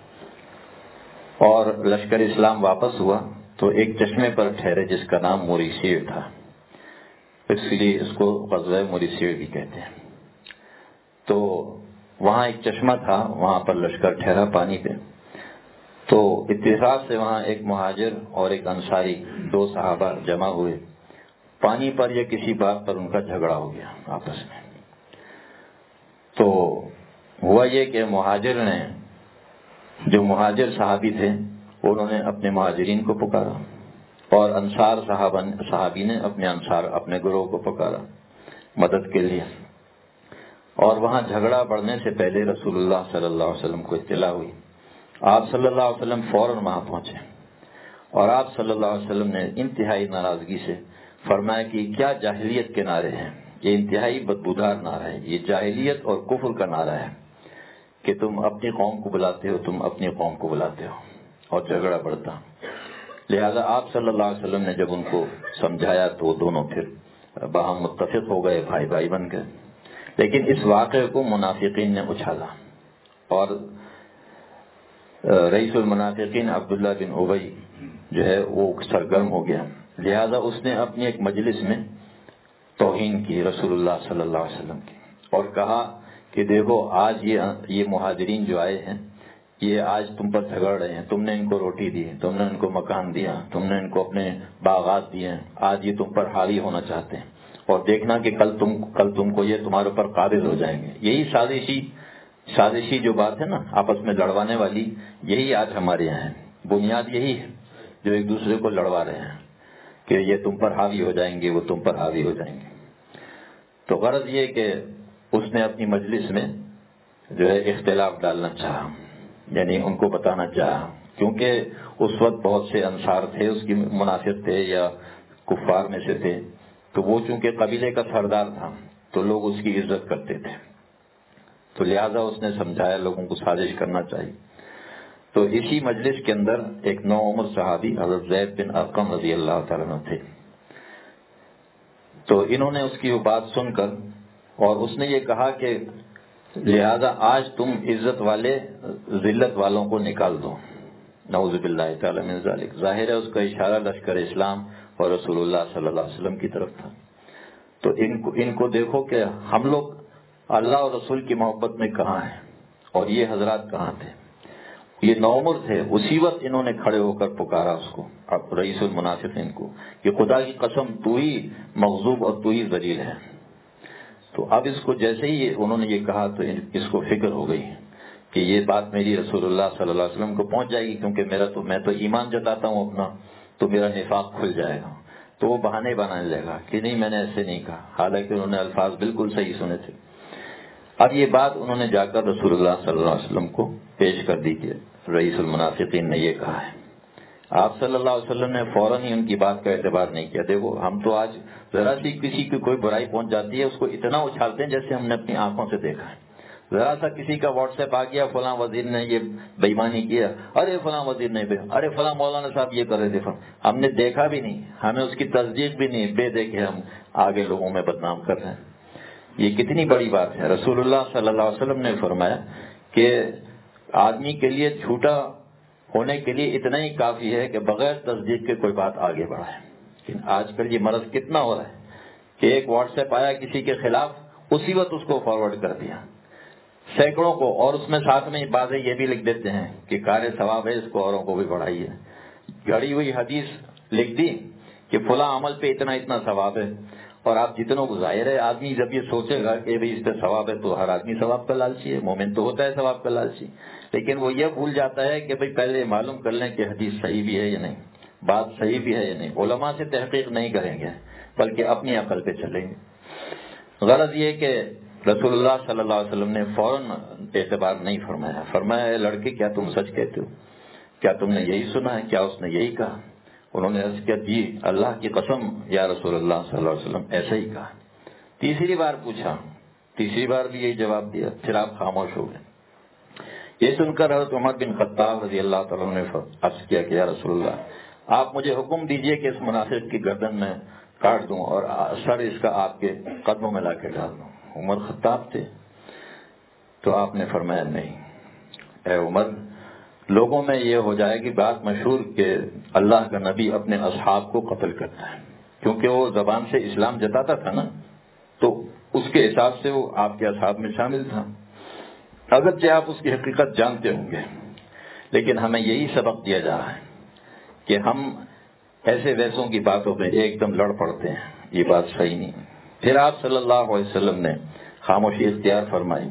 اور لشکر اسلام واپس ہوا تو ایک چشمے پر ٹھہرے جس کا نام موریسیع تھا، اس لیے اس کو غزوہ موریسیع بھی کہتے ہیں۔ تو وہاں ایک چشمہ تھا، وہاں پر لشکر ٹھہرا پانی پہ، تو اتفاق سے وہاں ایک مہاجر اور ایک انصاری دو صحابہ جمع ہوئے، پانی پر یا کسی بات پر ان کا جھگڑا ہو گیا آپس میں۔ تو ہوا یہ کہ مہاجر نے، جو مہاجر صحابی تھے انہوں نے اپنے مہاجرین کو پکارا، اور انصار صحابی نے اپنے گروہ کو پکارا مدد کے لیے، اور وہاں جھگڑا بڑھنے سے پہلے رسول اللہ صلی اللہ علیہ وسلم کو اطلاع ہوئی۔ آپ صلی اللہ علیہ وسلم فوراً وہاں پہنچے، اور آپ صلی اللہ علیہ وسلم نے انتہائی ناراضگی سے فرمایا کہ کیا جاہلیت کے نعرے ہیں، یہ انتہائی بدبودار نعرہ ہے، یہ جاہلیت اور کفر کا نعرہ ہے کہ تم اپنی قوم کو بلاتے ہو، تم اپنی قوم کو بلاتے ہو، اور جھگڑا بڑھتا۔ لہذا آپ صلی اللہ علیہ وسلم نے جب ان کو سمجھایا تو وہ دونوں پھر باہم متفق ہو گئے، بھائی بھائی بن گئے۔ لیکن اس واقعے کو منافقین نے اچھالا، اور رئیس المنافقین عبداللہ بن ابی جو ہے وہ سرگرم ہو گیا، لہذا اس نے اپنی ایک مجلس میں توہین کی رسول اللہ صلی اللہ علیہ وسلم کی، اور کہا کہ دیکھو آج یہ مہاجرین جو آئے ہیں یہ آج تم پر جھگڑ رہے ہیں، تم نے ان کو روٹی دی، تم نے ان کو مکان دیا، تم نے ان کو اپنے باغات دیے، آج یہ تم پر حاوی ہونا چاہتے ہیں، اور دیکھنا کہ کل تم کو یہ تمہارے اوپر قابض ہو جائیں گے۔ یہی سازشی جو بات ہے نا آپس میں لڑوانے والی، یہی آج ہمارے یہاں ہے، بنیاد یہی ہے جو ایک دوسرے کو لڑوا رہے ہیں کہ یہ تم پر حاوی ہو جائیں گے، وہ تم پر حاوی ہو جائیں گے۔ تو غرض یہ کہ اس نے اپنی مجلس میں جو ہے اختلاف ڈالنا چاہا، یعنی ان کو بتانا چاہا، کیونکہ اس وقت بہت سے انصار تھے، اس کی منافق تھے یا کفار میں سے تھے، تو وہ چونکہ قبیلے کا سردار تھا تو لوگ اس کی عزت کرتے تھے، تو لہذا اس نے سمجھایا لوگوں کو سازش کرنا چاہیے۔ تو اسی مجلس کے اندر ایک نوعمر صحابی حضرت زید بن ارقم رضی اللہ تعالیٰ عنہ تھے، تو انہوں نے اس کی وہ بات سن کر، اور اس نے یہ کہا کہ لہذا آج تم عزت والے ذلت والوں کو نکال دو، نعوذ باللہ تعالی من ذالک۔ ظاہر ہے اس کا اشارہ لشکر اسلام اور رسول اللہ صلی اللہ علیہ وسلم کی طرف تھا۔ تو ان کو دیکھو کہ ہم لوگ اللہ اور رسول کی محبت میں کہاں ہیں، اور یہ حضرات کہاں تھے۔ یہ نوعمر تھے، اسی وقت انہوں نے کھڑے ہو کر پکارا اس کو، اب رئیس المنافقین کو، کہ خدا کی قسم تو ہی مغضوب اور تو ہی ذلیل ہے۔ تو اب اس کو جیسے ہی انہوں نے یہ کہا تو اس کو فکر ہو گئی کہ یہ بات میری رسول اللہ صلی اللہ علیہ وسلم کو پہنچ جائے گی، کیونکہ میں تو ایمان جتاتا ہوں اپنا، تو میرا نفاق کھل جائے گا، تو وہ بہانے بنانے لگے گا کہ نہیں میں نے ایسے نہیں کہا، حالانکہ انہوں نے الفاظ بالکل صحیح سنے تھے۔ اب یہ بات انہوں نے جا کر رسول اللہ صلی اللہ علیہ وسلم کو پیش کر دی کہ رئیس المنافقین نے یہ کہا ہے۔ آپ صلی اللہ علیہ وسلم نے فوراً ہی ان کی بات کا اعتبار نہیں کیا۔ دیکھو ہم تو آج ذرا سی کسی کی کوئی برائی پہنچ جاتی ہے اس کو اتنا اچھالتے ہیں جیسے ہم نے اپنی آنکھوں سے دیکھا ہے۔ ذرا سا کسی کا واٹس ایپ آ گیا، فلاں وزیر نے یہ بےایمانی کیا، ارے فلاں وزیر نے ارے فلاں مولانا صاحب یہ کر رہے تھے، ہم نے دیکھا بھی نہیں، ہمیں اس کی تصدیق بھی نہیں، بے دیکھے ہم آگے لوگوں میں بدنام کر رہے ہیں۔ یہ کتنی بڑی بات ہے۔ رسول اللہ صلی اللہ علیہ وسلم نے فرمایا کہ آدمی کے لیے جھوٹا ہونے کے لیے اتنا ہی کافی ہے کہ بغیر تصدیق کے کوئی بات آگے بڑھائے۔ لیکن آج کل یہ مرض کتنا ہو رہا ہے کہ ایک واٹس ایپ آیا کسی کے خلاف، اسی وقت اس کو فارورڈ کر دیا سینکڑوں کو، اور اس میں ساتھ میں باتیں یہ بھی لکھ دیتے ہیں کہ کار ثواب ہے، اس کو اوروں کو بھی بڑھائیے۔ گھڑی ہوئی حدیث لکھ دی کہ فلاں عمل پہ اتنا اتنا ثواب ہے، اور آپ جتنوں کو ظاہر ہے آدمی جب یہ سوچے گا کہ بھئی اس پہ ثواب ہے تو ہر آدمی ثواب کا لالچی ہے، مومن تو ہوتا ہے ثواب کا لالچی، لیکن وہ یہ بھول جاتا ہے کہ بھئی پہلے معلوم کر لیں کہ حدیث صحیح بھی ہے یا نہیں۔ بات صحیح بھی ہے یا نہیں. علماء سے تحقیق نہیں کریں گے بلکہ اپنی عقل پہ چلیں گے. غرض یہ کہ رسول اللہ صلی اللہ علیہ وسلم نے فوراً اعتبار نہیں فرمایا. فرمایا اے لڑکے کیا تم سچ کہتے ہو؟ کیا تم نے یہی سنا ہے؟ کیا اس نے یہی کہا؟ انہوں نے عرض کیا جی اللہ کی قسم یا رسول اللہ صلی اللہ علیہ وسلم ایسا ہی کہا. تیسری بار پوچھا, تیسری بار بھی یہی جواب دیا. پھر آپ خاموش ہو گئے. یہ سن کر حضرت عمر بن خطاب رضی اللہ تعالیٰ عنہ نے عرض کیا کہ یا رسول اللہ آپ مجھے حکم دیجئے کہ اس منافق کی گردن میں کاٹ دوں اور سر اس کا آپ کے قدموں میں لا کے ڈال دوں. عمر خطاب تھے. تو آپ نے فرمایا نہیں اے عمر, لوگوں میں یہ ہو جائے گی بات مشہور کہ اللہ کا نبی اپنے اصحاب کو قتل کرتا ہے, کیونکہ وہ زبان سے اسلام جتاتا تھا نا, تو اس کے حساب سے وہ آپ کے اصحاب میں شامل تھا. اگرچہ آپ اس کی حقیقت جانتے ہوں گے, لیکن ہمیں یہی سبق دیا جا رہا ہے کہ ہم ایسے ویسوں کی باتوں پہ ایک دم لڑ پڑتے ہیں. یہ بات صحیح نہیں. پھر آپ صلی اللہ علیہ وسلم نے خاموشی اختیار فرمائی,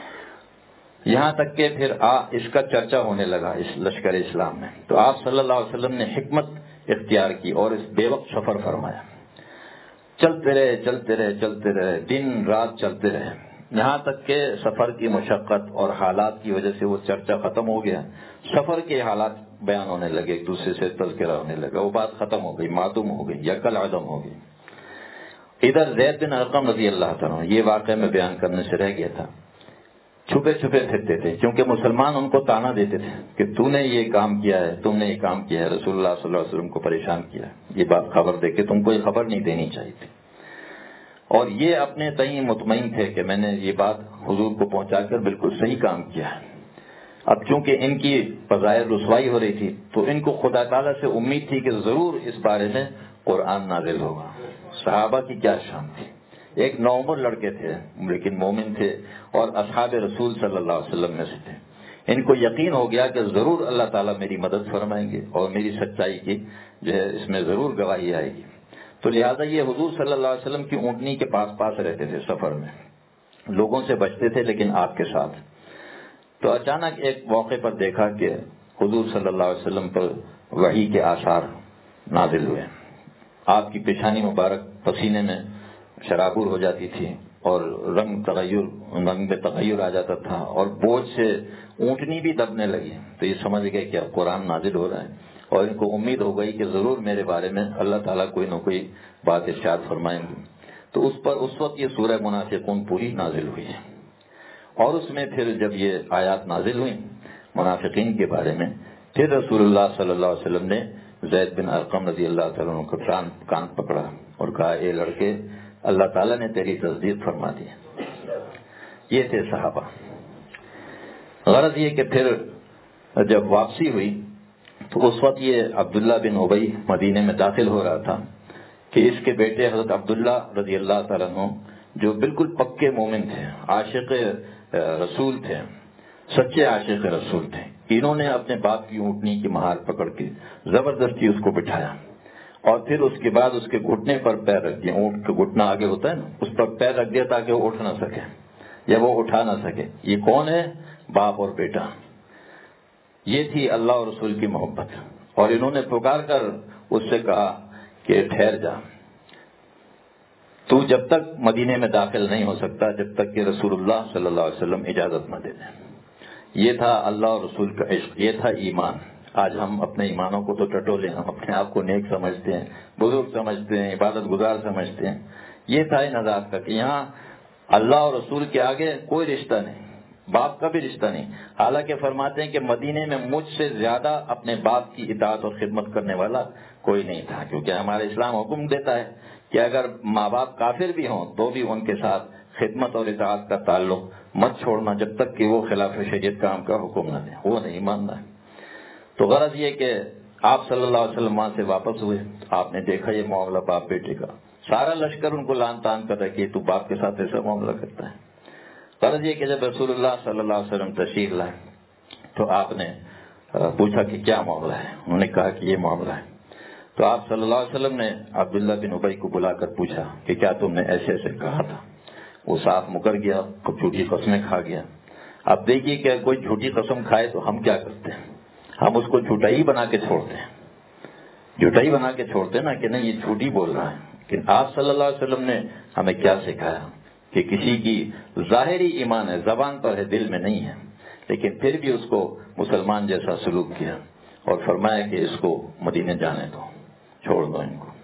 یہاں تک کہ پھر اس کا چرچا ہونے لگا اس لشکر اسلام میں. تو آپ صلی اللہ علیہ وسلم نے حکمت اختیار کی اور اس بے وقت سفر فرمایا. چلتے رہے چلتے رہے چلتے رہے, دن رات چلتے رہے, یہاں تک کہ سفر کی مشقت اور حالات کی وجہ سے وہ چرچا ختم ہو گیا. سفر کے حالات بیان ہونے لگے, ایک دوسرے سے تذکرہ ہونے لگا. وہ بات ختم ہو گئی, معدوم ہو گئی, یکل عدم ہو گئی. ادھر زید بن ارقم رضی اللہ تعالیٰ یہ واقعہ میں بیان کرنے سے رہ گیا تھا. چھپے چھپے پھرتے تھے, کیونکہ مسلمان ان کو تانا دیتے تھے کہ تو نے یہ کام کیا ہے, تم نے یہ کام کیا ہے, رسول اللہ صلی اللہ علیہ وسلم کو پریشان کیا ہے. یہ بات خبر دے کے تم کو یہ خبر نہیں دینی چاہیے تھی. اور یہ اپنے تئیں مطمئن تھے کہ میں نے یہ بات حضور کو پہنچا کر بالکل صحیح کام کیا ہے. اب چونکہ ان کی بظاہر رسوائی ہو رہی تھی تو ان کو خدا تعالیٰ سے امید تھی کہ ضرور اس بارے میں قرآن نازل ہوگا. صحابہ کی کیا شان تھی, ایک نوعمر لڑکے تھے لیکن مومن تھے اور اصحاب رسول صلی اللہ علیہ وسلم میں سے تھے. ان کو یقین ہو گیا کہ ضرور اللہ تعالیٰ میری مدد فرمائیں گے اور میری سچائی کی جو ہے اس میں ضرور گواہی آئے گی. تو لہٰذا یہ حضور صلی اللہ علیہ وسلم کی اونٹنی کے پاس پاس رہتے تھے. سفر میں لوگوں سے بچتے تھے لیکن آپ کے ساتھ. تو اچانک ایک موقع پر دیکھا کہ حضور صلی اللہ علیہ وسلم پر وحی کے آثار نازل ہوئے. آپ کی پیشانی مبارک پسینے میں شرابور ہو جاتی تھی اور رنگ میں تغیر آ جاتا تھا اور بوجھ سے اونٹنی بھی دبنے لگی. تو یہ سمجھ گئے کہ اب قرآن نازل ہو رہا ہے اور ان کو امید ہو گئی کہ ضرور میرے بارے میں اللہ تعالیٰ کوئی نہ کوئی بات ارشاد فرمائیں گے. تو اس وقت یہ سورہ منافقون پوری نازل ہوئی ہے. اور اس میں پھر جب یہ آیات نازل ہوئی منافقین کے بارے میں, پھر رسول اللہ صلی اللہ علیہ وسلم نے زید بن ارقم رضی اللہ تعالیٰ عنہ کا کان پکڑا اور کہا اے لڑکے اللہ تعالیٰ نے تیری تصدیق فرما دی. یہ تھے صحابہ. غرض یہ کہ پھر جب واپسی ہوئی تو اس وقت یہ عبداللہ بن ابی مدینے میں داخل ہو رہا تھا کہ اس کے بیٹے حضرت عبداللہ رضی اللہ تعالیٰ عنہ جو بالکل پکے مومن تھے, عاشق رسول تھے, سچے عاشق رسول تھے, انہوں نے اپنے باپ کی اونٹنی کی مہار پکڑ کے زبردستی اس کو بٹھایا اور پھر اس کے بعد اس کے گھٹنے پر پیر رکھ دیا. اونٹ کا گھٹنا آگے ہوتا ہے نا, اس پر پیر رکھ دیا تاکہ وہ اٹھ نہ سکے یا وہ اٹھا نہ سکے. یہ کون ہے؟ باپ اور بیٹا. یہ تھی اللہ اور رسول کی محبت. اور انہوں نے پکار کر اس سے کہا کہ ٹھہر جا, تو جب تک مدینے میں داخل نہیں ہو سکتا جب تک کہ رسول اللہ صلی اللہ علیہ وسلم اجازت نہ دے دیں. یہ تھا اللہ اور رسول کا عشق, یہ تھا ایمان. آج ہم اپنے ایمانوں کو تو ٹٹولے, ہم اپنے آپ کو نیک سمجھتے ہیں, بزرگ سمجھتے ہیں, عبادت گزار سمجھتے ہیں. یہ تھا ان حضرات کا کہ یہاں اللہ اور رسول کے آگے کوئی رشتہ نہیں, باپ کا بھی رشتہ نہیں. حالانکہ فرماتے ہیں کہ مدینے میں مجھ سے زیادہ اپنے باپ کی اطاعت اور خدمت کرنے والا کوئی نہیں تھا, کیونکہ ہمارا اسلام حکم دیتا ہے کہ اگر ماں باپ کافر بھی ہوں تو بھی ان کے ساتھ خدمت اور اطاعت کا تعلق مت چھوڑنا جب تک کہ وہ خلاف شریعت کام کا حکم نہ دیں, وہ نہیں ماننا ہے. تو غرض یہ کہ آپ صلی اللہ علیہ وسلم وہاں سے واپس ہوئے, آپ نے دیکھا یہ معاملہ باپ بیٹے کا, سارا لشکر ان کو لان تان کر رہا کہ تو باپ کے ساتھ ایسا معاملہ کرتا ہے. غرض یہ کہ جب رسول اللہ صلی اللہ علیہ وسلم تشریف لائے تو آپ نے پوچھا کہ کیا معاملہ ہے. انہوں نے کہا کہ یہ معاملہ ہے. تو آپ صلی اللہ علیہ وسلم نے عبداللہ بن ابی کو بلا کر پوچھا کہ کیا تم نے ایسے ایسے کہا تھا. وہ صاف مکر گیا, جھوٹی قسمیں کھا گیا. اب دیکھیے کہ کوئی جھوٹی قسم کھائے تو ہم کیا کرتے ہیں, ہم اس کو جھوٹا ہی بنا کے چھوڑتے ہیں. جھوٹائی بنا کے چھوڑتے نا کہ نہیں یہ جھوٹی بول رہا ہے. لیکن آپ صلی اللہ علیہ وسلم نے ہمیں کیا سکھایا کہ کسی کی ظاہری ایمان ہے، زبان پر ہے، دل میں نہیں ہے، لیکن پھر بھی اس کو مسلمان جیسا سلوک کیا اور فرمایا کہ اس کو مدینے جانے دو، چھوڑ دو ان کو.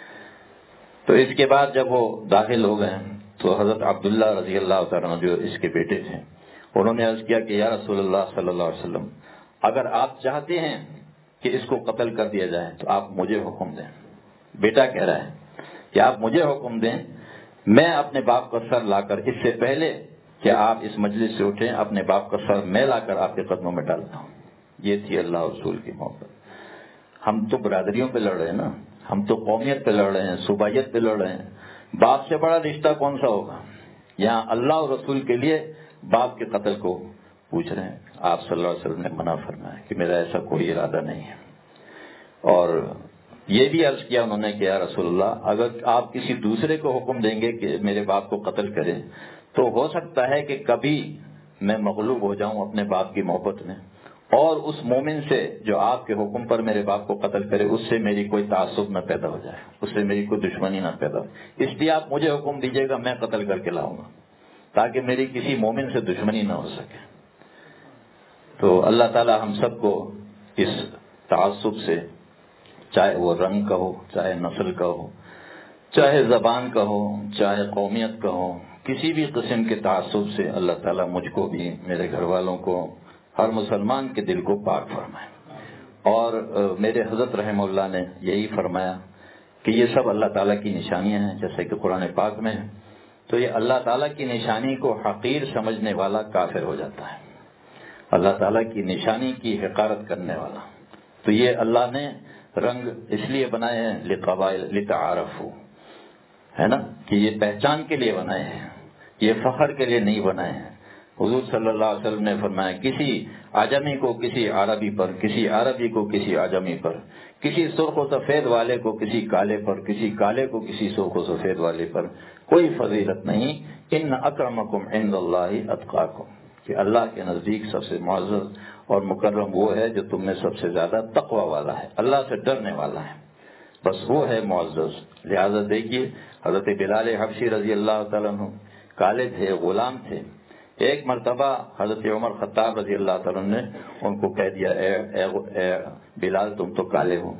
تو اس کے بعد جب وہ داخل ہو گئے تو حضرت عبداللہ رضی اللہ تعالیٰ جو اس کے بیٹے تھے انہوں نے عرض کیا کہ یا رسول اللہ صلی اللہ علیہ وسلم اگر آپ چاہتے ہیں کہ اس کو قتل کر دیا جائے تو آپ مجھے حکم دیں. بیٹا کہہ رہا ہے کہ آپ مجھے حکم دیں، میں اپنے باپ کا سر لا کر، اس سے پہلے کہ آپ اس مجلس سے اٹھیں، اپنے باپ کا سر میں لا کر آپ کے قدموں میں ڈالتا ہوں. یہ تھی اللہ رسول کی محبت. ہم تو برادریوں پہ لڑ رہے ہیں نا، ہم تو قومیت پہ لڑ رہے ہیں، صوبائیت پہ لڑ رہے ہیں. باپ سے بڑا رشتہ کون سا ہوگا؟ یہاں اللہ اور رسول کے لیے باپ کے قتل کو پوچھ رہے ہیں. آپ صلی اللہ علیہ وسلم نے منع فرمایا کہ میرا ایسا کوئی ارادہ نہیں ہے. اور یہ بھی عرض کیا انہوں نے کہ یا رسول اللہ اگر آپ کسی دوسرے کو حکم دیں گے کہ میرے باپ کو قتل کرے تو ہو سکتا ہے کہ کبھی میں مغلوب ہو جاؤں اپنے باپ کی محبت میں، اور اس مومن سے جو آپ کے حکم پر میرے باپ کو قتل کرے اس سے میری کوئی تعصب نہ پیدا ہو جائے، اس سے میری کوئی دشمنی نہ پیدا ہو. اس لیے آپ مجھے حکم دیجیے گا، میں قتل کر کے لاؤں گا تاکہ میری کسی مومن سے دشمنی نہ ہو سکے. تو اللہ تعالی ہم سب کو اس تعصب سے، چاہے وہ رنگ کا ہو، چاہے نسل کا ہو، چاہے زبان کا ہو، چاہے قومیت کا ہو، کسی بھی قسم کے تعصب سے اللہ تعالیٰ مجھ کو بھی، میرے گھر والوں کو، ہر مسلمان کے دل کو پاک فرمائے. اور میرے حضرت رحمہ اللہ نے یہی فرمایا کہ یہ سب اللہ تعالیٰ کی نشانیاں ہیں جیسے کہ قرآن پاک میں ہے. تو یہ اللہ تعالیٰ کی نشانی کو حقیر سمجھنے والا کافر ہو جاتا ہے، اللہ تعالیٰ کی نشانی کی حقارت کرنے والا. تو یہ اللہ نے رنگ اس لیے بنائے ہیں لقبائل لتعارفوا، ہے نا، کہ یہ پہچان کے لیے بنائے ہیں، یہ فخر کے لیے نہیں بنائے ہیں. حضور صلی اللہ علیہ وسلم نے فرمایا کسی عجمی کو کسی عربی پر، کسی عربی کو کسی عجمی پر، کسی سرخ و سفید والے کو کسی کالے پر، کسی کالے کو کسی سرخ و سفید والے پر کوئی فضیلت نہیں. ان اکرمکم عند اللہ اتقاکم، کہ اللہ کے نزدیک سب سے معزز اور مکرم وہ ہے جو تم میں سب سے زیادہ تقوی والا ہے، اللہ سے ڈرنے والا ہے، بس وہ ہے معزز. لہذا دیکھیے حضرت بلال حبشی رضی اللہ تعالیٰ عنہ کالے تھے، غلام تھے. ایک مرتبہ حضرت عمر خطاب رضی اللہ تعالیٰ نے ان کو کہہ دیا اے بلال تم تو کالے ہو.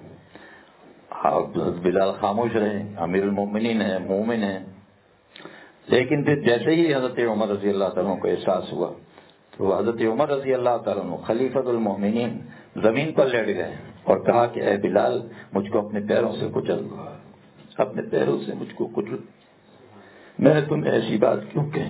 بلال خاموش رہے، امیر المومنین ہیں، مومن ہیں. لیکن پھر جیسے ہی حضرت عمر رضی اللہ تعالیٰ کو احساس ہوا تو حضرت عمر رضی اللہ تعالیٰ خلیفۃ المومنین زمین پر لیٹ گئے اور کہا کہ اے بلال مجھ کو اپنے پیروں سے کچل، اپنے پیروں سے مجھ کو کچل. میں نے تمہیں ایسی بات کیوں کہی؟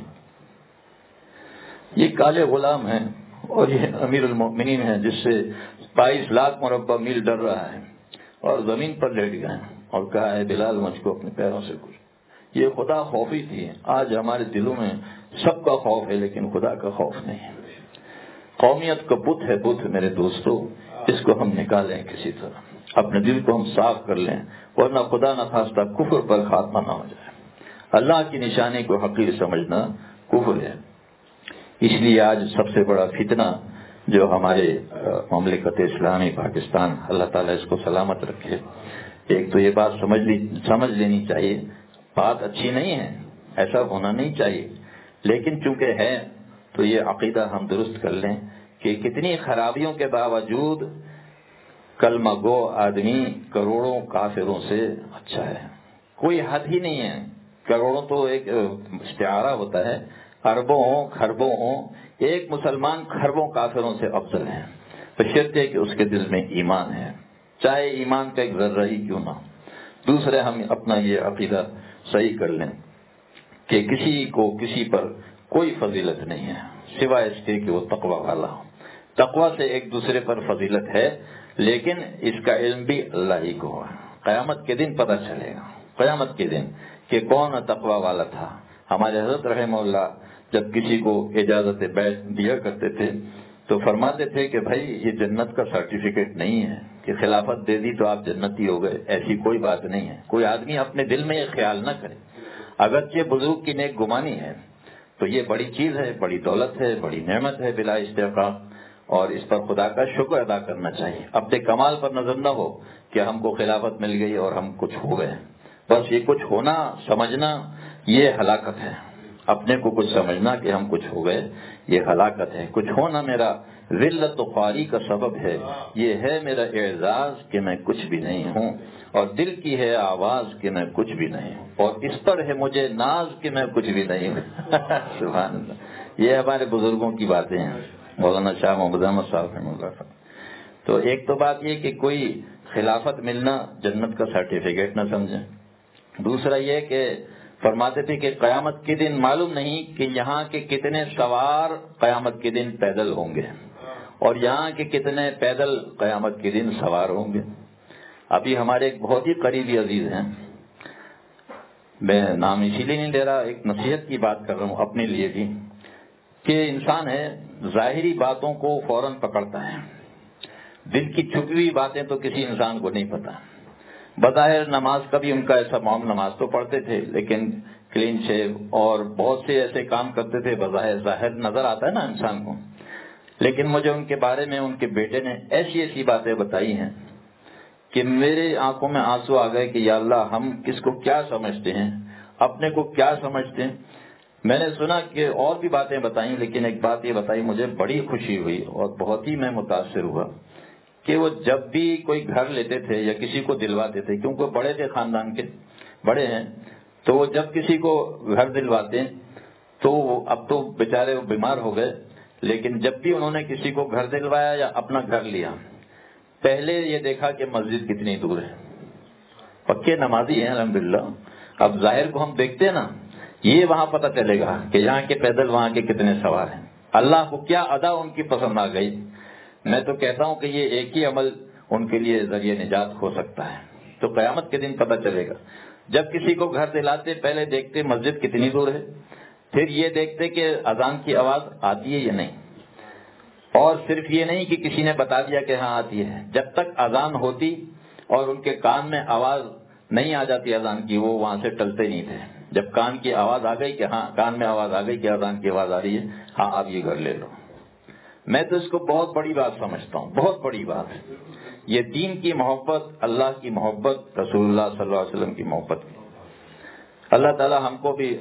یہ کالے غلام ہیں اور یہ امیر المومنین ہیں جس سے 22 لاکھ مربع میل ڈر رہا ہے، اور زمین پر لیٹ گئے اور کہا اے بلال مجھ کو اپنے پیروں سے کچل. یہ خدا خوفی تھی. آج ہمارے دلوں میں سب کا خوف ہے لیکن خدا کا خوف نہیں ہے. قومیت کا بت ہے، بت میرے دوستو، اس کو ہم نکالیں کسی طرح، اپنے دل کو ہم صاف کر لیں ورنہ خدا نہ خواستہ کفر پر خاتمہ نہ ہو جائے. اللہ کی نشانی کو حقیر سمجھنا کفر ہے. اس لیے آج سب سے بڑا فتنہ جو ہمارے مملکت اسلامی پاکستان، اللہ تعالیٰ اس کو سلامت رکھے. ایک تو یہ بات سمجھ لینی چاہیے، بات اچھی نہیں ہے، ایسا ہونا نہیں چاہیے، لیکن چونکہ ہے تو یہ عقیدہ ہم درست کر لیں کہ کتنی خرابیوں کے باوجود کلمہ گو آدمی کروڑوں کافروں سے اچھا ہے. کوئی حد ہی نہیں ہے. کروڑوں تو ایک استعارہ ہوتا ہے، اربوں ہوں خربوں ہوں، ایک مسلمان خربوں کافروں سے افضل ہے، بشرطے کہ اس کے دل میں ایمان ہے، چاہے ایمان کا ایک ذرہ ہی کیوں نہ. دوسرے ہم اپنا یہ عقیدہ صحیح کر لیں کہ کسی کو کسی پر کوئی فضیلت نہیں ہے سوائے اس کے کہ وہ تقوی والا ہو. تقوی سے ایک دوسرے پر فضیلت ہے لیکن اس کا علم بھی اللہ ہی کو ہے. قیامت کے دن پتہ چلے گا، قیامت کے دن، کہ کون تقوی والا تھا. ہمارے حضرت رحمہ اللہ جب کسی کو اجازت بیعت دیا کرتے تھے تو فرماتے تھے کہ بھائی یہ جنت کا سرٹیفکیٹ نہیں ہے کہ خلافت دے دی تو آپ جنتی ہو گئے، ایسی کوئی بات نہیں ہے. کوئی آدمی اپنے دل میں یہ خیال نہ کرے. اگرچہ بزرگ کی نیک گمانی ہے تو یہ بڑی چیز ہے، بڑی دولت ہے، بڑی نعمت ہے بلا استحقاق، اور اس پر خدا کا شکر ادا کرنا چاہیے. اپنے کمال پر نظر نہ ہو کہ ہم کو خلافت مل گئی اور ہم کچھ ہو گئے. بس یہ کچھ ہونا سمجھنا یہ ہلاکت ہے. اپنے کو کچھ سمجھنا کہ ہم کچھ ہو گئے یہ ہلاکت ہے. کچھ ہونا میرا ذلت و خواری کا سبب ہے. یہ ہے میرا اعزاز کہ میں کچھ بھی نہیں ہوں، اور دل کی ہے آواز کہ میں کچھ بھی نہیں ہوں، اور اس پر ہے مجھے ناز کہ میں کچھ بھی نہیں ہوں. سبحان اللہ. یہ ہمارے بزرگوں کی باتیں ہیں، مولانا شاہ محمد احمد صاحب رحمۃ اللہ صاحب. تو ایک تو بات یہ کہ کوئی خلافت ملنا جنت کا سرٹیفکیٹ نہ سمجھیں. دوسرا یہ کہ فرماتے تھے کہ قیامت کے دن معلوم نہیں کہ یہاں کے کتنے سوار قیامت کے دن پیدل ہوں گے اور یہاں کے کتنے پیدل قیامت کے دن سوار ہوں گے. ابھی ہمارے ایک بہت ہی قریبی عزیز ہیں، میں نام اسی لیے نہیں لے رہا، ایک نصیحت کی بات کر رہا ہوں اپنے لیے بھی، کہ انسان ہے ظاہری باتوں کو فوراً پکڑتا ہے، دل کی چھپی ہوئی باتیں تو کسی انسان کو نہیں پتا. بظاہر نماز کا بھی ان کا ایسا معاملہ، نماز تو پڑھتے تھے لیکن کلین شیو اور بہت سے ایسے کام کرتے تھے، بظاہر ظاہر نظر آتا ہے نا انسان کو. لیکن مجھے ان کے بارے میں ان کے بیٹے نے ایسی ایسی باتیں بتائی ہیں کہ میرے آنکھوں میں آنسو آ گئے کہ یا اللہ ہم کس کو کیا سمجھتے ہیں، اپنے کو کیا سمجھتے ہیں. میں نے سنا کہ اور بھی باتیں بتائیں، لیکن ایک بات یہ بتائی مجھے بڑی خوشی ہوئی اور بہت ہی میں متاثر ہوا کہ وہ جب بھی کوئی گھر لیتے تھے یا کسی کو دلواتے تھے، کیونکہ بڑے تھے، خاندان کے بڑے ہیں، تو وہ جب کسی کو گھر دلواتے تو اب تو بیچارے وہ بیمار ہو گئے، لیکن جب بھی انہوں نے کسی کو گھر دلوایا یا اپنا گھر لیا، پہلے یہ دیکھا کہ مسجد کتنی دور ہے. پکے نمازی ہیں الحمدللہ. اب ظاہر کو ہم دیکھتے ہیں نا، یہ وہاں پتہ چلے گا کہ یہاں کے پیدل وہاں کے کتنے سوار ہیں. اللہ کو کیا ادا ان کی پسند آ گئی. میں تو کہتا ہوں کہ یہ ایک ہی عمل ان کے لیے ذریعہ نجات ہو سکتا ہے. تو قیامت کے دن پتہ چلے گا. جب کسی کو گھر دلاتے پہلے دیکھتے مسجد کتنی دور ہے، پھر یہ دیکھتے کہ اذان کی آواز آتی ہے یا نہیں. اور صرف یہ نہیں کہ کسی نے بتا دیا کہ ہاں آتی ہے، جب تک اذان ہوتی اور ان کے کان میں آواز نہیں آ جاتی اذان کی، وہ وہاں سے ٹلتے نہیں تھے. جب کان کی آواز آ گئی کہ ہاں کان میں آواز آ گئی کہ اذان کی آواز آ رہی ہے، ہاں آپ یہ گھر لے لو. میں تو اس کو بہت بڑی بات سمجھتا ہوں، بہت بڑی بات. یہ دین کی محبت، اللہ کی محبت، رسول اللہ صلی اللہ علیہ وسلم کی محبت. اللہ تعالی ہم کو بھی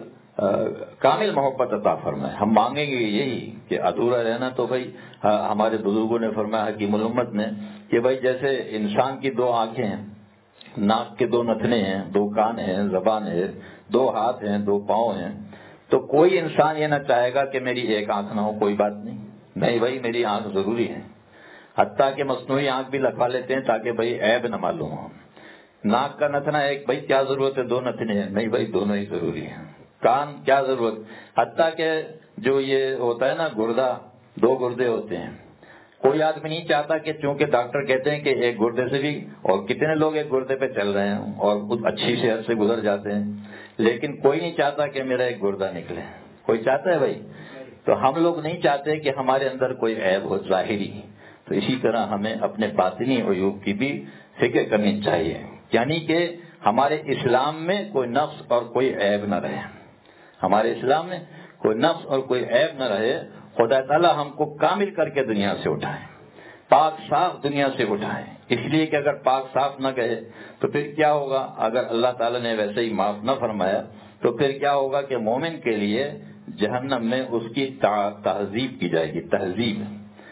کامل محبت عطا فرمائے. ہم مانگیں گے یہی کہ ادھورا رہنا تو بھائی ہمارے بزرگوں نے فرمایا، حکیم الامت نے، کہ بھائی جیسے انسان کی دو آنکھیں ہیں، ناک کے دو نتنے ہیں، دو کان ہیں، زبان ہے، دو ہاتھ ہیں، دو پاؤں ہیں، تو کوئی انسان یہ نہ چاہے گا کہ میری ایک آنکھ نہ ہو. کوئی بات نہیں بھائی میری آنکھ ضروری ہے. حتیٰ کہ مصنوعی آنکھ بھی لگوا لیتے ہیں تاکہ بھائی عیب نہ معلوم ہو. ناک کا نتنا ایک، بھائی کیا ضرورت ہے دو نتنے ہیں؟ نہیں بھائی دونوں ہی ضروری ہیں. کان کیا ضرورت، حتیٰ کہ جو یہ ہوتا ہے نا گردہ، دو گردے ہوتے ہیں. کوئی آدمی نہیں چاہتا کہ چونکہ ڈاکٹر کہتے ہیں کہ ایک گردے سے بھی، اور کتنے لوگ ایک گردے پہ چل رہے ہیں اور اچھی صحت سے گزر جاتے ہیں، لیکن کوئی نہیں چاہتا کہ میرا ایک گردہ نکلے. کوئی چاہتا ہے بھائی؟ تو ہم لوگ نہیں چاہتے کہ ہمارے اندر کوئی عیب ہو ظاہری. تو اسی طرح ہمیں اپنے باطنی عیوب کی بھی فکر کرنی چاہیے، یعنی کہ ہمارے اسلام میں کوئی نقص اور کوئی عیب نہ رہے. ہمارے اسلام میں کوئی نقص اور کوئی عیب نہ رہے. خدا تعالیٰ ہم کو کامل کر کے دنیا سے اٹھائے، پاک صاف دنیا سے اٹھائے. اس لیے کہ اگر پاک صاف نہ گئے تو پھر کیا ہوگا؟ اگر اللہ تعالیٰ نے ویسے ہی معاف نہ فرمایا تو پھر کیا ہوگا کہ مومن کے لیے جہنم میں اس کی تہذیب کی جائے گی. تہذیب.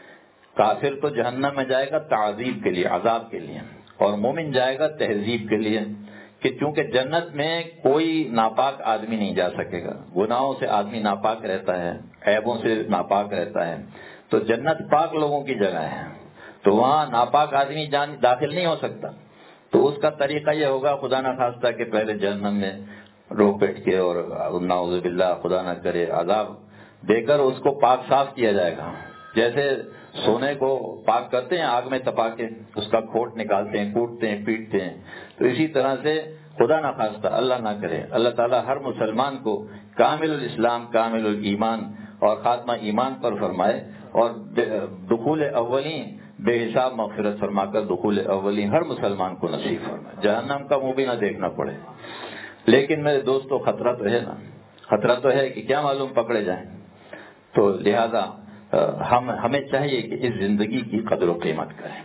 کافر تو جہنم میں جائے گا تعذیب کے لیے، عذاب کے لیے، اور مومن جائے گا تہذیب کے لیے. کہ چونکہ جنت میں کوئی ناپاک آدمی نہیں جا سکے گا. گناہوں سے آدمی ناپاک رہتا ہے، عیبوں سے ناپاک رہتا ہے. تو جنت پاک لوگوں کی جگہ ہے، تو وہاں ناپاک آدمی داخل نہیں ہو سکتا. تو اس کا طریقہ یہ ہوگا خدا نہ خواستہ کہ پہلے جہنم میں رو پیٹ کے اور نعوذ باللہ خدا نہ کرے عذاب دے کر اس کو پاک صاف کیا جائے گا. جیسے سونے کو پاک کرتے ہیں آگ میں تپا کے، اس کا کھوٹ نکالتے ہیں، کوٹتے ہیں، پیٹتے ہیں، تو اسی طرح سے خدا نہ خواستہ اللہ نہ کرے اللہ تعالیٰ ہر مسلمان کو کامل الاسلام، کامل الایمان اور خاتمہ ایمان پر فرمائے، اور دخول اولین بے حساب مغفرت فرما کر دخول اولین ہر مسلمان کو نصیب فرمائے، جہنم کا منہ بھی نہ دیکھنا پڑے. لیکن میرے دوستو خطرہ تو ہے نا، خطرہ تو ہے کہ کیا معلوم پکڑے جائیں. تو لہذا ہمیں چاہیے کہ اس زندگی کی قدر و قیمت کریں،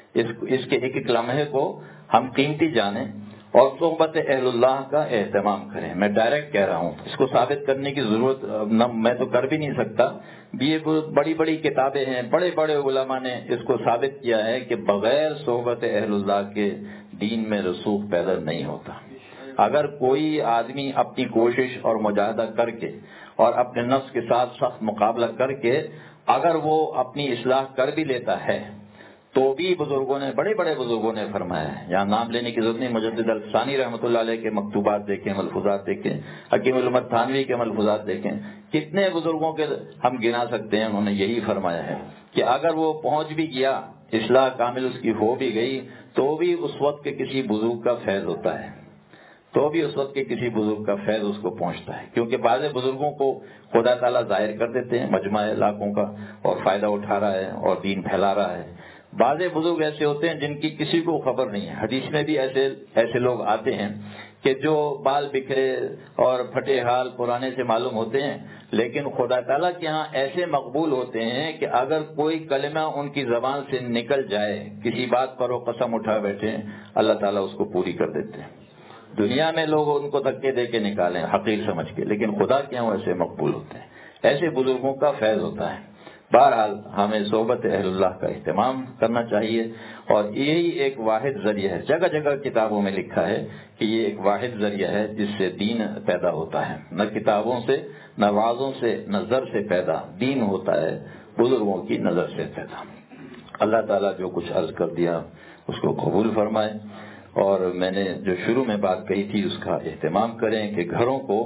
اس کے ایک ایک لمحے کو ہم قیمتی جانیں اور صحبت اہل اللہ کا اہتمام کریں۔ میں ڈائریکٹ کہہ رہا ہوں، اس کو ثابت کرنے کی ضرورت میں تو کر بھی نہیں سکتا، یہ بڑی بڑی کتابیں ہیں، بڑے بڑے علماء نے اس کو ثابت کیا ہے کہ بغیر صحبت اہل اللہ کے دین میں رسوخ پیدا نہیں ہوتا۔ اگر کوئی آدمی اپنی کوشش اور مجاہدہ کر کے اور اپنے نفس کے ساتھ سخت مقابلہ کر کے اگر وہ اپنی اصلاح کر بھی لیتا ہے تو بھی بزرگوں نے، بڑے بڑے بزرگوں نے فرمایا ہے، یہاں نام لینے کی ضرورت نہیں، مجدد الثانی رحمۃ اللہ علیہ کے مکتوبات دیکھیں، ملفوظات دیکھیں، حکیم الامت تھانوی کے ملفوظات دیکھیں، کتنے بزرگوں کے ہم گنا سکتے ہیں، انہوں نے یہی فرمایا ہے کہ اگر وہ پہنچ بھی گیا، اصلاح کامل اس کی ہو بھی گئی، تو بھی اس وقت کے کسی بزرگ کا فیض ہوتا ہے، تو بھی اس وقت کے کسی بزرگ کا فیض اس کو پہنچتا ہے، کیونکہ بعض بزرگوں کو خدا تعالیٰ ظاہر کر دیتے ہیں مجمع علاقوں کا اور فائدہ اٹھا رہا ہے اور دین پھیلا رہا ہے۔ بعض بزرگ ایسے ہوتے ہیں جن کی کسی کو خبر نہیں ہے، حدیث میں بھی ایسے لوگ آتے ہیں کہ جو بال بکھرے اور پھٹے حال پرانے سے معلوم ہوتے ہیں، لیکن خدا تعالیٰ کے ہاں ایسے مقبول ہوتے ہیں کہ اگر کوئی کلمہ ان کی زبان سے نکل جائے، کسی بات پر وہ قسم اٹھا بیٹھے، اللہ تعالیٰ اس کو پوری کر دیتے ہیں۔ دنیا میں لوگ ان کو دھکے دے کے نکالیں حقیر سمجھ کے، لیکن خدا کے ہاں ایسے مقبول ہوتے ہیں، ایسے بزرگوں کا فیض ہوتا ہے۔ بہرحال ہمیں صحبت اہل اللہ کا اہتمام کرنا چاہیے، اور یہی ایک واحد ذریعہ ہے، جگہ جگہ کتابوں میں لکھا ہے کہ یہ ایک واحد ذریعہ ہے جس سے دین پیدا ہوتا ہے، نہ کتابوں سے، نہ وعظوں سے، نہ زر سے پیدا، دین ہوتا ہے بزرگوں کی نظر سے پیدا۔ اللہ تعالیٰ جو کچھ عرض کر دیا اس کو قبول فرمائے، اور میں نے جو شروع میں بات کہی تھی اس کا اہتمام کریں کہ گھروں کو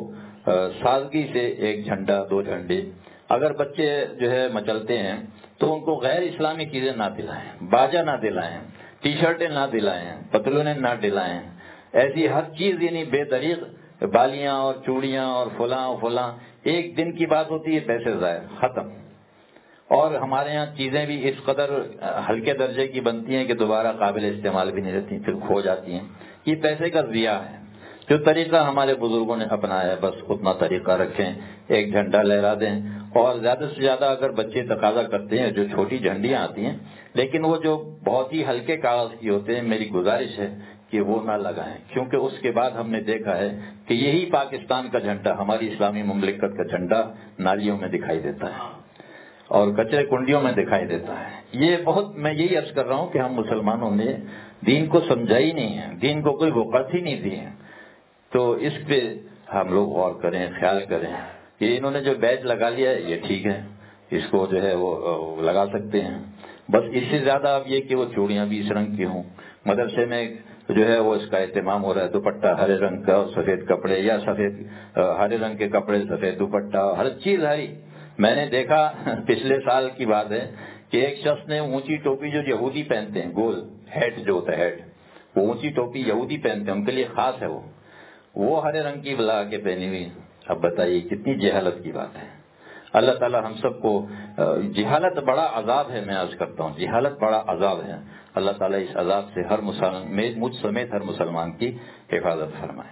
سادگی سے ایک جھنڈا، دو جھنڈے، اگر بچے جو ہے مچلتے ہیں تو ان کو غیر اسلامی چیزیں نہ دلائیں، باجا نہ دلائیں، ٹی شرٹیں نہ دلائیں، پتلونیں نہ دلائیں، ایسی ہر چیز یعنی بے دریغ بالیاں اور چوڑیاں اور فلاں ایک دن کی بات ہوتی ہے، پیسے ضائع، ختم۔ اور ہمارے ہاں چیزیں بھی اس قدر ہلکے درجے کی بنتی ہیں کہ دوبارہ قابل استعمال بھی نہیں رہتی، پھر کھو جاتی ہیں، یہ پیسے کا ضیاع ہے۔ جو طریقہ ہمارے بزرگوں نے اپنایا ہے بس اتنا طریقہ رکھیں، ایک جھنڈا لہرا دیں، اور زیادہ سے زیادہ اگر بچے تقاضا کرتے ہیں جو چھوٹی جھنڈیاں آتی ہیں، لیکن وہ جو بہت ہی ہلکے کاغذ کی ہوتے ہیں، میری گزارش ہے کہ وہ نہ لگائیں، کیونکہ اس کے بعد ہم نے دیکھا ہے کہ یہی پاکستان کا جھنڈا، ہماری اسلامی مملکت کا جھنڈا نالیوں میں دکھائی دیتا ہے اور کچرے کنڈیوں میں دکھائی دیتا ہے۔ یہ بہت، میں یہی عرض کر رہا ہوں کہ ہم مسلمانوں نے دین کو سمجھا ہی نہیں ہے، دین کو کوئی وقت ہی نہیں دی ہے، تو اس پہ ہم لوگ غور کریں، خیال کریں۔ یہ انہوں نے جو بیچ لگا لیا ہے یہ ٹھیک ہے، اس کو جو ہے وہ لگا سکتے ہیں، بس اس سے زیادہ اب یہ کہ وہ چوڑیاں بھی اس رنگ کی ہوں، مدرسے میں جو ہے وہ اس کا اہتمام ہو رہا ہے، دوپٹہ ہرے رنگ کا اور سفید کپڑے، یا سفید ہرے رنگ کے کپڑے سفید دوپٹہ، ہر چیز ہری۔ میں نے دیکھا پچھلے سال کی بات ہے کہ ایک شخص نے اونچی ٹوپی جو یہودی پہنتے ہیں، گول ہیڈ جو ہوتا ہے ہیڈ، وہ اونچی ٹوپی یہودی پہنتے ہیں، ان کے لیے خاص ہے، وہ ہرے رنگ کی بلا کے پہنی ہوئی۔ اب بتائیے کتنی جہالت کی بات ہے۔ اللہ تعالیٰ ہم سب کو، جہالت بڑا عذاب ہے، میں عرض کرتا ہوں جہالت بڑا عذاب ہے، اللہ تعالیٰ اس عذاب سے ہر مسلمان، مجھ سمیت ہر مسلمان کی حفاظت فرمائے۔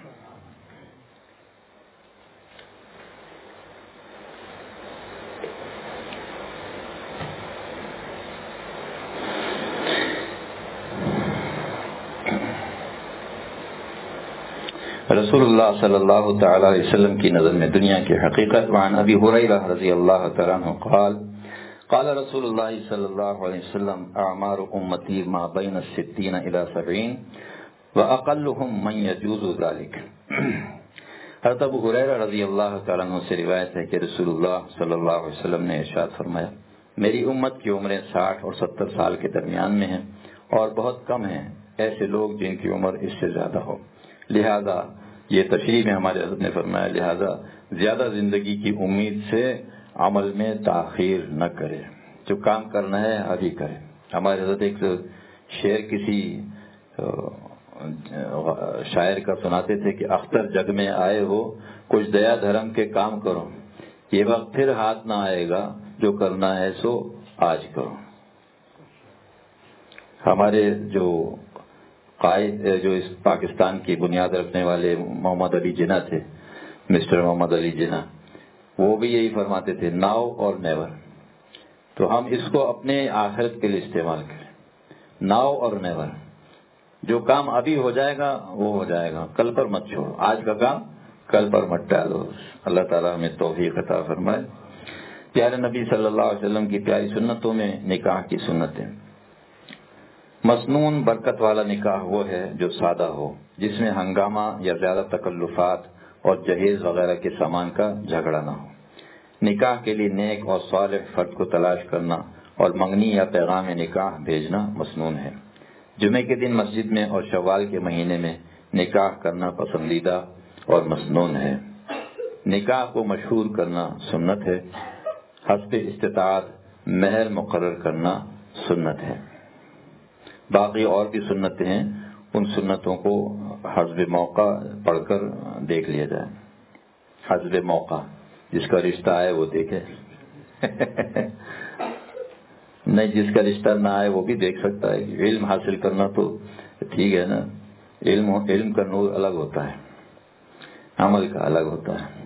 رسول اللہ صلی اللہ تعالی علیہ وسلم کی نظر میں دنیا کی حقیقت۔ وعن ابی ہریرہ رضی اللہ تعالی عنہ قال قال رسول اللہ صلی اللہ علیہ وسلم اعمار امتی ما بین الستین الى 70 واقلهم من يجوز ذلك۔ حضرت ابو ہریرہ رضی اللہ تعالی عنہ سے روایت ہے کہ رسول اللہ صلی اللہ علیہ وسلم نے ارشاد فرمایا، میری امت کی عمریں 60 اور 70 سال کے درمیان میں ہیں، اور بہت کم ہیں ایسے لوگ جن کی عمر اس سے زیادہ ہو، لہذا یہ تشریح میں ہمارے حضرت نے فرمایا، لہذا زیادہ زندگی کی امید سے عمل میں تاخیر نہ کرے، جو کام کرنا ہے ابھی کرے۔ ہمارے حضرت ایک شعر کسی شاعر کا سناتے تھے کہ اختر جگ میں آئے ہو کچھ دیا دھرم کے کام کرو، یہ وقت پھر ہاتھ نہ آئے گا جو کرنا ہے سو آج کرو۔ ہمارے جو قائد، جو اس پاکستان کی بنیاد رکھنے والے محمد علی جناح تھے، مسٹر محمد علی جناح، وہ بھی یہی فرماتے تھے، ناؤ اور نیور، تو ہم اس کو اپنے آخرت کے لیے استعمال کریں. ناؤ اور نیور. جو کام ابھی ہو جائے گا وہ ہو جائے گا, کل پر مت چھوڑو. آج کا کام کل پر مت ڈالو. اللہ تعالیٰ ہمیں توفیق عطا فرمائے. پیارے نبی صلی اللہ علیہ وسلم کی پیاری سنتوں میں نکاح کی سنتیں. مسنون برکت والا نکاح وہ ہے جو سادہ ہو, جس میں ہنگامہ یا زیادہ تکلفات اور جہیز وغیرہ کے سامان کا جھگڑا نہ ہو. نکاح کے لیے نیک اور صالح فرد کو تلاش کرنا اور منگنی یا پیغام نکاح بھیجنا مسنون ہے. جمعے کے دن مسجد میں اور شوال کے مہینے میں نکاح کرنا پسندیدہ اور مسنون ہے. نکاح کو مشہور کرنا سنت ہے. حسب استطاعت مہر مقرر کرنا سنت ہے. باقی اور بھی سنتیں ہیں, ان سنتوں کو حسب موقع پڑھ کر دیکھ لیا جائے. حسب موقع, جس کا رشتہ آئے وہ دیکھے. نہیں, جس کا رشتہ نہ آئے وہ بھی دیکھ سکتا ہے. علم حاصل کرنا تو ٹھیک ہے نا, علم کا نور الگ ہوتا ہے, عمل کا الگ ہوتا ہے.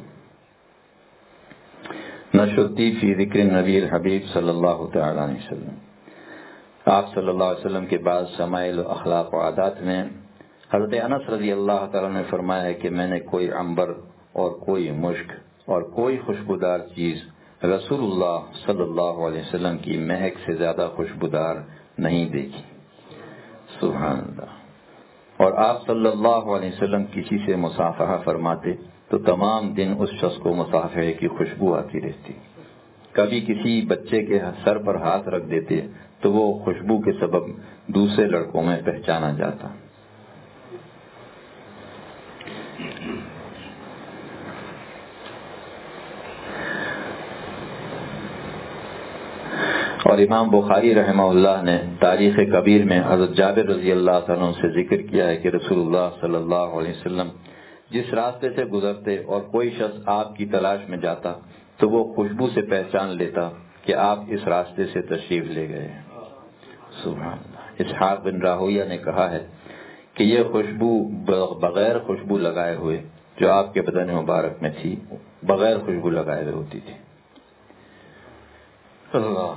نشتی فی ذکر نبی الحبیب صلی اللہ تعالی علیہ وسلم. آپ صلی اللہ علیہ وسلم کے بعد شمائل و اخلاق و عادات میں حضرت انس رضی اللہ تعالیٰ نے فرمایا ہے کہ میں نے کوئی عنبر اور کوئی مشک اور کوئی خوشبودار چیز رسول اللہ صلی اللہ علیہ وسلم کی مہک سے زیادہ خوشبودار نہیں دیکھی. سبحان اللہ. اور آپ صلی اللہ علیہ وسلم کسی سے مصافحہ فرماتے تو تمام دن اس شخص کو مصافحے کی خوشبو آتی رہتی. کبھی کسی بچے کے سر پر ہاتھ رکھ دیتے تو وہ خوشبو کے سبب دوسرے لڑکوں میں پہچانا جاتا. اور امام بخاری رحمہ اللہ نے تاریخ کبیر میں حضرت جابر رضی اللہ عنہ سے ذکر کیا ہے کہ رسول اللہ صلی اللہ علیہ وسلم جس راستے سے گزرتے اور کوئی شخص آپ کی تلاش میں جاتا تو وہ خوشبو سے پہچان لیتا کہ آپ اس راستے سے تشریف لے گئے. سبحان اللہ. اسحاق بن راہویہ نے کہا ہے کہ یہ خوشبو بغیر خوشبو لگائے ہوئے جو آپ کے بدن مبارک میں تھی بغیر خوشبو لگائے ہوئے ہوتی تھی. اللہ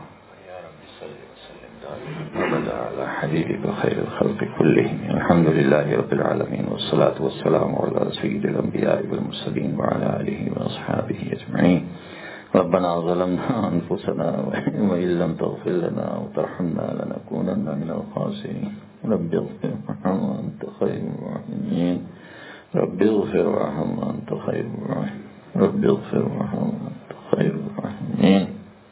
على حبيبك خير الخلق كلهم. الحمد لله رب العالمين والصلاة والسلام على سيد الأنبياء والمرسلين وعلى آله وأصحابه أجمعين. ربنا ظلمنا أنفسنا وإن لم تغفر لنا وترحمنا لنكونن من الخاسرين. رب اغفر وارحم وأنت خير الراحمين. رب اغفر وارحم وأنت خير الراحمين. رب اغفر وارحم وأنت خير الراحمين.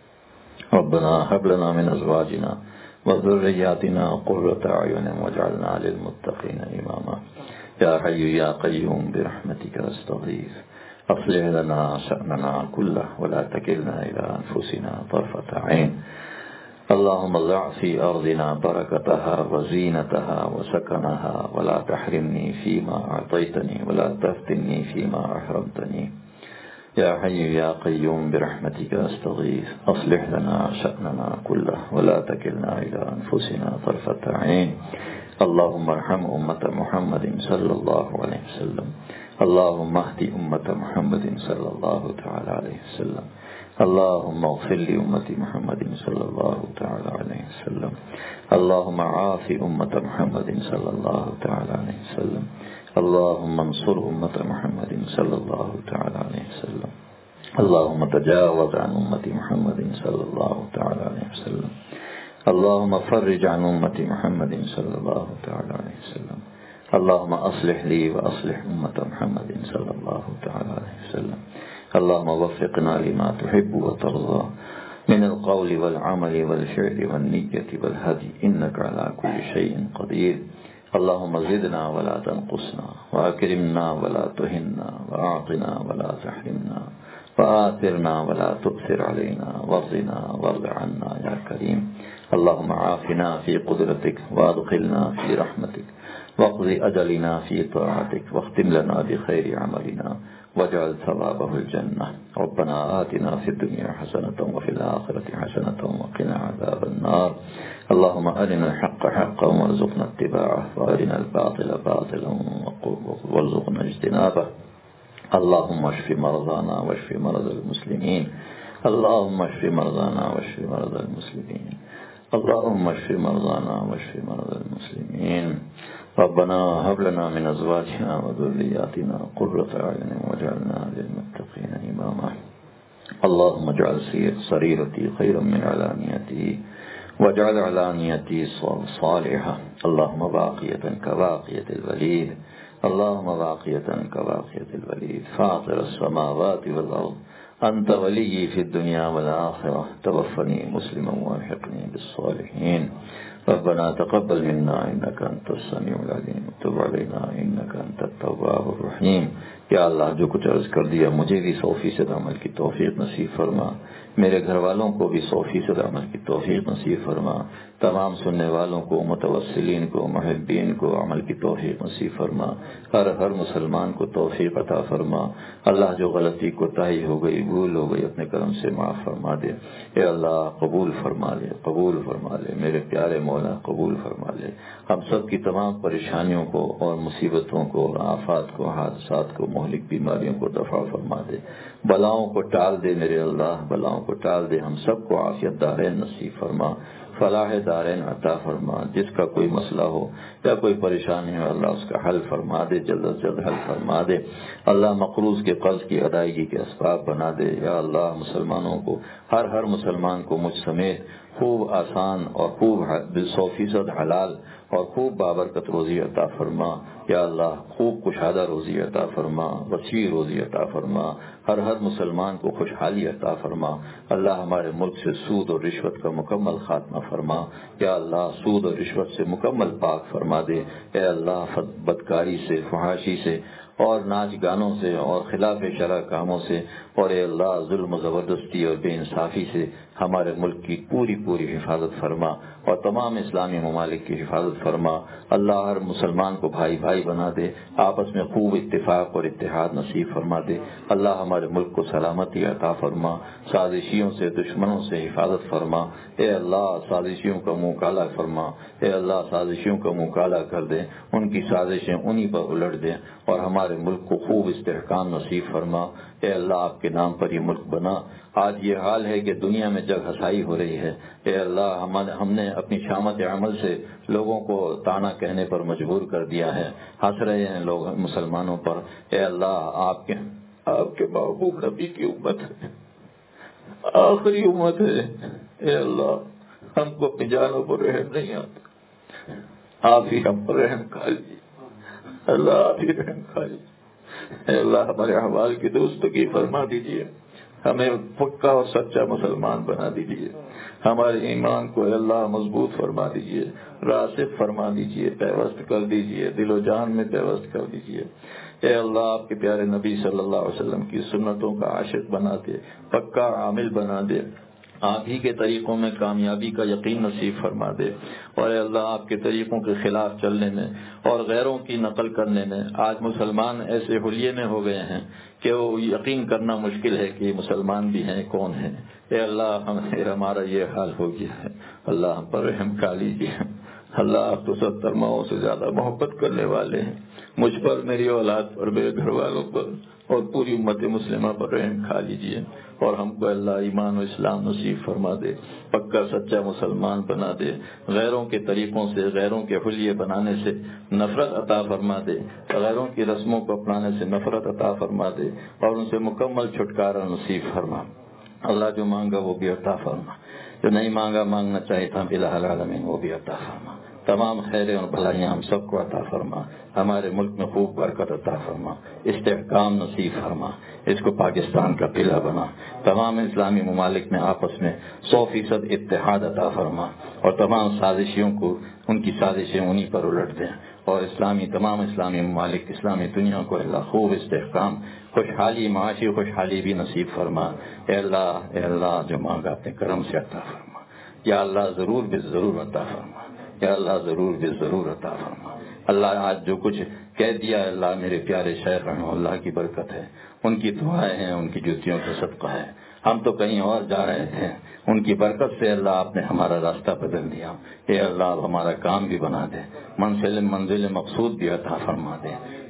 ربنا هب لنا من أزواجنا وذرياتنا قرة أعين واجعلنا للمتقين إماما. يا حي يا قيوم برحمتك أستغيث أصلح لنا شأننا كله ولا تكلنا إلى أنفسنا طرفة عين. اللهم ضع في أرضنا بركتها وزينتها وسكنها ولا تحرمني فيما أعطيتني ولا تفتني فيما أحرمتني. يا حي يا قيوم برحمتك أستغيث أصلح لنا شأننا كله ولا تكلنا إلى أنفسنا طرفة عين. اللهم ارحم أمة محمد صلى الله عليه وسلم. اللهم اهد أمة محمد صلى الله تعالى عليه وسلم. اللهم اغفر لأمة محمد صلى الله تعالى عليه وسلم. اللهم عاف أمة محمد صلى الله تعالى عليه وسلم. اللهم انصر أمة محمد صلى الله تعالى عليه وسلم. اللهم تجاوز عن أمة محمد صلى الله تعالى عليه وسلم. اللهم فرج عن أمة محمد صلى الله تعالى عليه وسلم. اللهم أصلح لي وأصلح أمة محمد صلى الله تعالى عليه وسلم. اللهم وفقنا لما تحب وترضى من القول والعمل والفعل والنية والهدي إنك على كل شيء قدير. اللهم زدنا ولا تنقصنا وأكرمنا ولا تهنا وأعطنا ولا تحرمنا وآثرنا ولا تؤثر علينا وارضنا وارض عنا يا كريم. اللهم عافنا في قدرتك وادخلنا في رحمتك واقض أجلنا في طاعتك واختم لنا بخير عملنا واجعل ثوابه الجنة. ربنا آتنا في الدنيا حسنة وفي الآخرة حسنة وقنا عذاب النار. اللهم أرنا الحق حقا وارزقنا اتباعه وأرنا الباطل باطلا وارزقنا اجتنابه. اللهم اشف مرضانا واشف مرضى المسلمين اللهم اشف مرضانا واشف مرضى المسلمين. اللهم اشف مرضانا واشف مرضى المسلمين. ربنا هب لنا من ازواجنا وذرياتنا قرة اعين واجعلنا للمتقين اماما. اللهم اجعل سريرتي خيرا من علانيتي واجعل علانيتي صالحة. اللهم باقية كباقية الوليد. اللهم باقية كباقية الوليد. فاطر السماوات والأرض أنت ولي في الدنيا والآخرة. توفني مسلما والحقني بالصالحين. ربنا تقبل منا إنك أنت السميع العليم وتب علينا إنك أنت التواب الرحيم. یا اللہ جو کچھ عرض کر دیا مجھے بھی 100% عمل کی توفیق نصیب فرما، میرے گھر والوں کو بھی 100% عمل کی توفیق نصیب فرما، تمام سننے والوں کو، متوسلین کو، محبین کو عمل کی توفیق نصیب فرما، ہر مسلمان کو توفیق عطا فرما۔ اللہ جو غلطی کوتاہی ہو گئی، بھول ہو گئی، اپنے کرم سے معاف فرما دے۔ اے اللہ قبول فرما لے، قبول فرما لے، میرے پیارے مولا قبول فرما لے۔ ہم سب کی تمام پریشانیوں کو اور مصیبتوں کو اور آفات کو، حادثات کو، مہلک بیماریوں کو دفع فرما دے، بلاؤں کو ٹال دے میرے اللہ، بلاؤں کو ٹال دے۔ ہم سب کو عافیت دارین نصیب فرما، فلاح دارین عطا فرما۔ جس کا کوئی مسئلہ ہو یا کوئی پریشانی ہو اللہ اس کا حل فرما دے، جلد از جلد حل فرما دے۔ اللہ مقروض کے قرض کی ادائیگی کے اسباب بنا دے۔ یا اللہ مسلمانوں کو، ہر مسلمان کو مجھ سمیت خوب آسان اور خوب 100% حلال اور خوب بابرکت روزی عطا فرما۔ یا اللہ خوب کشادہ روزی عطا فرما، وسیع روزی عطا فرما، ہر مسلمان کو خوشحالی عطا فرما۔ اللہ ہمارے ملک سے سود اور رشوت کا مکمل خاتمہ فرما۔ یا اللہ سود اور رشوت سے مکمل پاک فرما دے۔ اے اللہ بدکاری سے، فحاشی سے اور ناچ گانوں سے اور خلاف شرع کاموں سے اور اے اللہ ظلم و زبردستی اور بے انصافی سے ہمارے ملک کی پوری حفاظت فرما اور تمام اسلامی ممالک کی حفاظت فرما۔ اللہ ہر مسلمان کو بھائی بھائی بنا دے، آپس میں خوب اتفاق اور اتحاد نصیب فرما دے۔ اللہ ہمارے ملک کو سلامتی عطا فرما، سازشیوں سے، دشمنوں سے حفاظت فرما۔ اے اللہ سازشیوں کا منہ کالا فرما، اے اللہ سازشیوں کا منہ کالا کر دے، ان کی سازشیں انہی پر الٹ دے اور ہمارے ملک کو خوب استحکام نصیب فرما۔ اے اللہ آپ کے نام پر یہ ملک بنا۔ آج یہ حال ہے کہ دنیا میں جگ ہسائی ہو رہی ہے۔ اے اللہ ہم نے اپنی شامت عمل سے لوگوں کو طعنہ کہنے پر مجبور کر دیا ہے، ہنس رہے ہیں لوگ مسلمانوں پر۔ اے اللہ آپ کے محبوب نبی کی امت ہے، آخری امت ہے۔ اے اللہ ہم کو اپنی جانوں پر رحم نہیں آتا، آپ ہی ہم پر رحم کھا لیجیے، اللہ آپ ہی رحم کھا لیجیے۔ اے اللہ ہمارے احوال کی درستگی فرما دیجیے، ہمیں پکا اور سچا مسلمان بنا دیجیے، ہمارے ایمان کو اے اللہ مضبوط فرما دیجیے، راسخ فرما دیجیے، پیوست کر دیجیے، دل و جان میں پیوست کر دیجیے۔ اے اللہ آپ کے پیارے نبی صلی اللہ علیہ وسلم کی سنتوں کا عاشق بنا دے، پکا عامل بنا دے، آپ ہی کے طریقوں میں کامیابی کا یقین نصیب فرما دے۔ اور اے اللہ آپ کے طریقوں کے خلاف چلنے میں اور غیروں کی نقل کرنے میں آج مسلمان ایسے حلیے میں ہو گئے ہیں کہ وہ یقین کرنا مشکل ہے کہ مسلمان بھی ہیں، کون ہیں۔ اے اللہ ہمارا یہ حال ہو گیا ہے، اللہ ہم پر رحم کھا لیجیے۔ اللہ آپ تو 70 ماؤں سے زیادہ محبت کرنے والے ہیں، مجھ پر، میری اولاد پر، میرے گھر والوں پر اور پوری امت مسلمہ پر رحم کھا لیجیے اور ہم کو اللہ ایمان و اسلام نصیب فرما دے، پکا سچا مسلمان بنا دے، غیروں کے طریقوں سے، غیروں کے حلیے بنانے سے نفرت عطا فرما دے، غیروں کی رسموں کو اپنانے سے نفرت عطا فرما دے اور ان سے مکمل چھٹکارا نصیب فرما۔ اللہ جو مانگا وہ بھی عطا فرما، جو نہیں مانگا، مانگنا چاہیے تھا الہ العالمین، وہ بھی عطا فرما۔ تمام خیریں اور بھلائیاں ہم سب کو عطا فرما، ہمارے ملک میں خوب برکت عطا فرما، استحکام نصیب فرما، اس کو پاکستان کا پلہ بنا، تمام اسلامی ممالک میں آپس میں 100% اتحاد عطا فرما اور تمام سازشیوں کو ان کی سازشیں انہی پر الٹ دیں اور تمام اسلامی ممالک، اسلامی دنیا کو اللہ خوب استحکام، خوشحالی، معاشی خوشحالی بھی نصیب فرما۔ اے اللہ جو مانگا اپنے کرم سے عطا فرما۔ یا اللہ ضرور بھی ضرور عطا فرما، یا اللہ ضرور بھی ضرور عطا فرما۔ اللہ آج جو کچھ کہہ دیا اللہ میرے پیارے شیخ رحمہ اللہ کی برکت ہے، ان کی دعائیں ہیں، ان کی جوتیوں کا صدقہ ہے، ہم تو کہیں اور جا رہے تھے، ان کی برکت سے اللہ آپ نے ہمارا راستہ بدل دیا۔ اے اللہ ہمارا کام بھی بنا دے، منزل مقصود بھی عطا فرما دے۔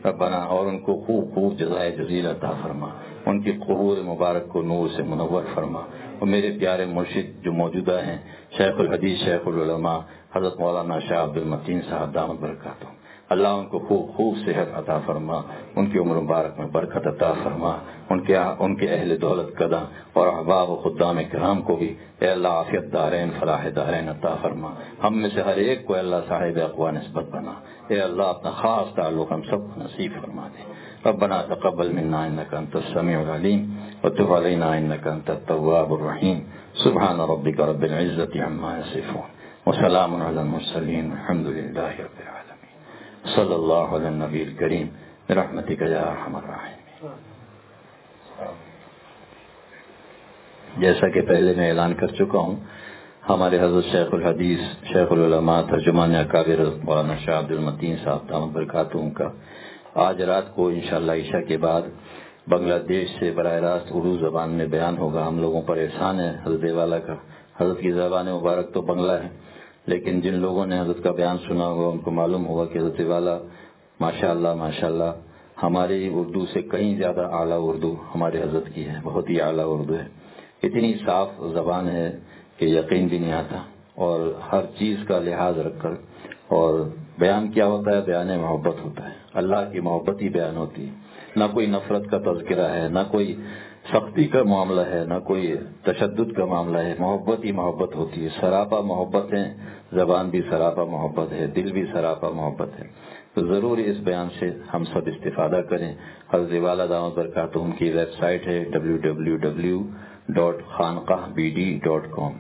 ربنا اور ان کو خوب خوب جزائے جزیل عطا فرما، ان کی قبور مبارک کو نور سے منور فرما۔ اور میرے پیارے مرشد جو موجودہ ہیں، شیخ الحدیث شیخ العلماء حضرت مولانا شاہ عبد المتین صاحب دامت برکاتہ، اللہ ان کو خوب خوب صحت عطا فرما، ان کی عمر مبارک میں برکت عطا فرما، ان کے اہل دولت قداں اور احباب و خدام کرام کو بھی اے اللہ عافیت دارین فلاح دارین عطا فرما۔ ہم میں سے ہر ایک کو اللہ صاحب اقوا نسبت بنا، اے اللہ اپنا خاص تعلق ہم سب کو نصیب فرما دے۔ ربنا تقبل منا انك انت السميع العليم وتب علينا انك انت التواب الرحيم سبحان ربك رب العزة عما يصفون وسلام على المرسلين الحمد لله رب العالمين صلی اللہ علی النبی الکریم برحمتک یا ارحم الراحمین۔ جیسا کہ پہلے میں اعلان کر چکا ہوں، ہمارے حضرت شیخ الحدیث شیخ العلماء ترجمان اکابر مولانا شاہ عبد المتین صاحب دامت برکاتہ کا آج رات کو انشاءاللہ عشاء کے بعد بنگلہ دیش سے براہ راست اردو زبان میں بیان ہوگا۔ ہم لوگوں پر احسان ہے حضرت والا کا، حضرت کی زبان مبارک تو بنگلہ ہے، لیکن جن لوگوں نے حضرت کا بیان سنا ہوگا ان کو معلوم ہوگا کہ حضرت والا ماشاءاللہ ہماری اردو سے کہیں زیادہ اعلیٰ اردو ہمارے حضرت کی ہے، بہت ہی اعلیٰ اردو ہے، اتنی صاف زبان ہے کہ یقین بھی نہیں آتا، اور ہر چیز کا لحاظ رکھ کر، اور بیان کیا ہوتا ہے؟ بیان محبت ہوتا ہے، اللہ کی محبت ہی بیان ہوتی ہے، نہ کوئی نفرت کا تذکرہ ہے، نہ کوئی سختی کا معاملہ ہے، نہ کوئی تشدد کا معاملہ ہے، محبت ہی محبت ہوتی ہے، سراپا محبت ہے، زبان بھی سراپا محبت ہے، دل بھی سراپا محبت ہے۔ تو ضرور اس بیان سے ہم سب استفادہ کریں۔ حضرت والا دامت برکاتہم کی ویب سائٹ ہے www.khanqahbd.com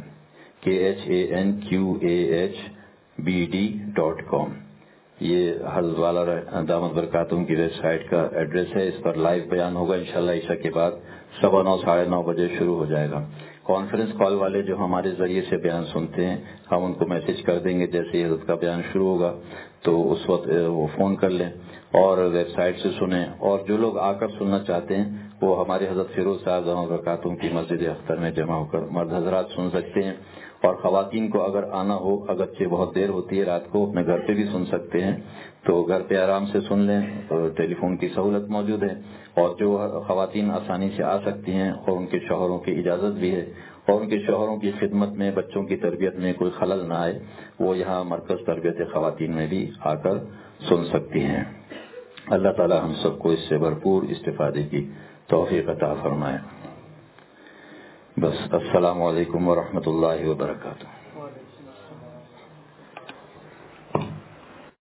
KHANQAHBD.com۔ یہ حضرت والا دامت برکاتہم کی ویب سائٹ کا ایڈریس ہے۔ اس پر لائیو بیان ہوگا انشاءاللہ عشاء کے بعد 9:15 ساڑھے 9 بجے شروع ہو جائے گا۔ کانفرنس کال والے جو ہمارے ذریعے سے بیان سنتے ہیں، ہم ان کو میسج کر دیں گے جیسے ہی حضرت کا بیان شروع ہوگا تو اس وقت وہ فون کر لیں اور ویب سائٹ سے سنیں، اور جو لوگ آ کر سننا چاہتے ہیں وہ ہمارے حضرت فیروز صاحب دامت برکاتہم کی مسجد اختر میں جمع ہو کر مرد حضرات سن سکتے ہیں، اور خواتین کو اگر آنا ہو، اگرچہ بہت دیر ہوتی ہے رات کو، اپنے گھر پہ بھی سن سکتے ہیں، تو گھر پہ آرام سے سن لیں، ٹیلی فون کی سہولت موجود ہے، اور جو خواتین آسانی سے آ سکتی ہیں اور ان کے شوہروں کی اجازت بھی ہے، اور ان کے شوہروں کی خدمت میں بچوں کی تربیت میں کوئی خلل نہ آئے، وہ یہاں مرکز تربیت خواتین میں بھی آ کر سن سکتی ہیں۔ اللہ تعالی ہم سب کو اس سے بھرپور استفادے کی توفیق عطا فرمائے۔ بس السلام علیکم ورحمۃ اللہ وبرکاتہ۔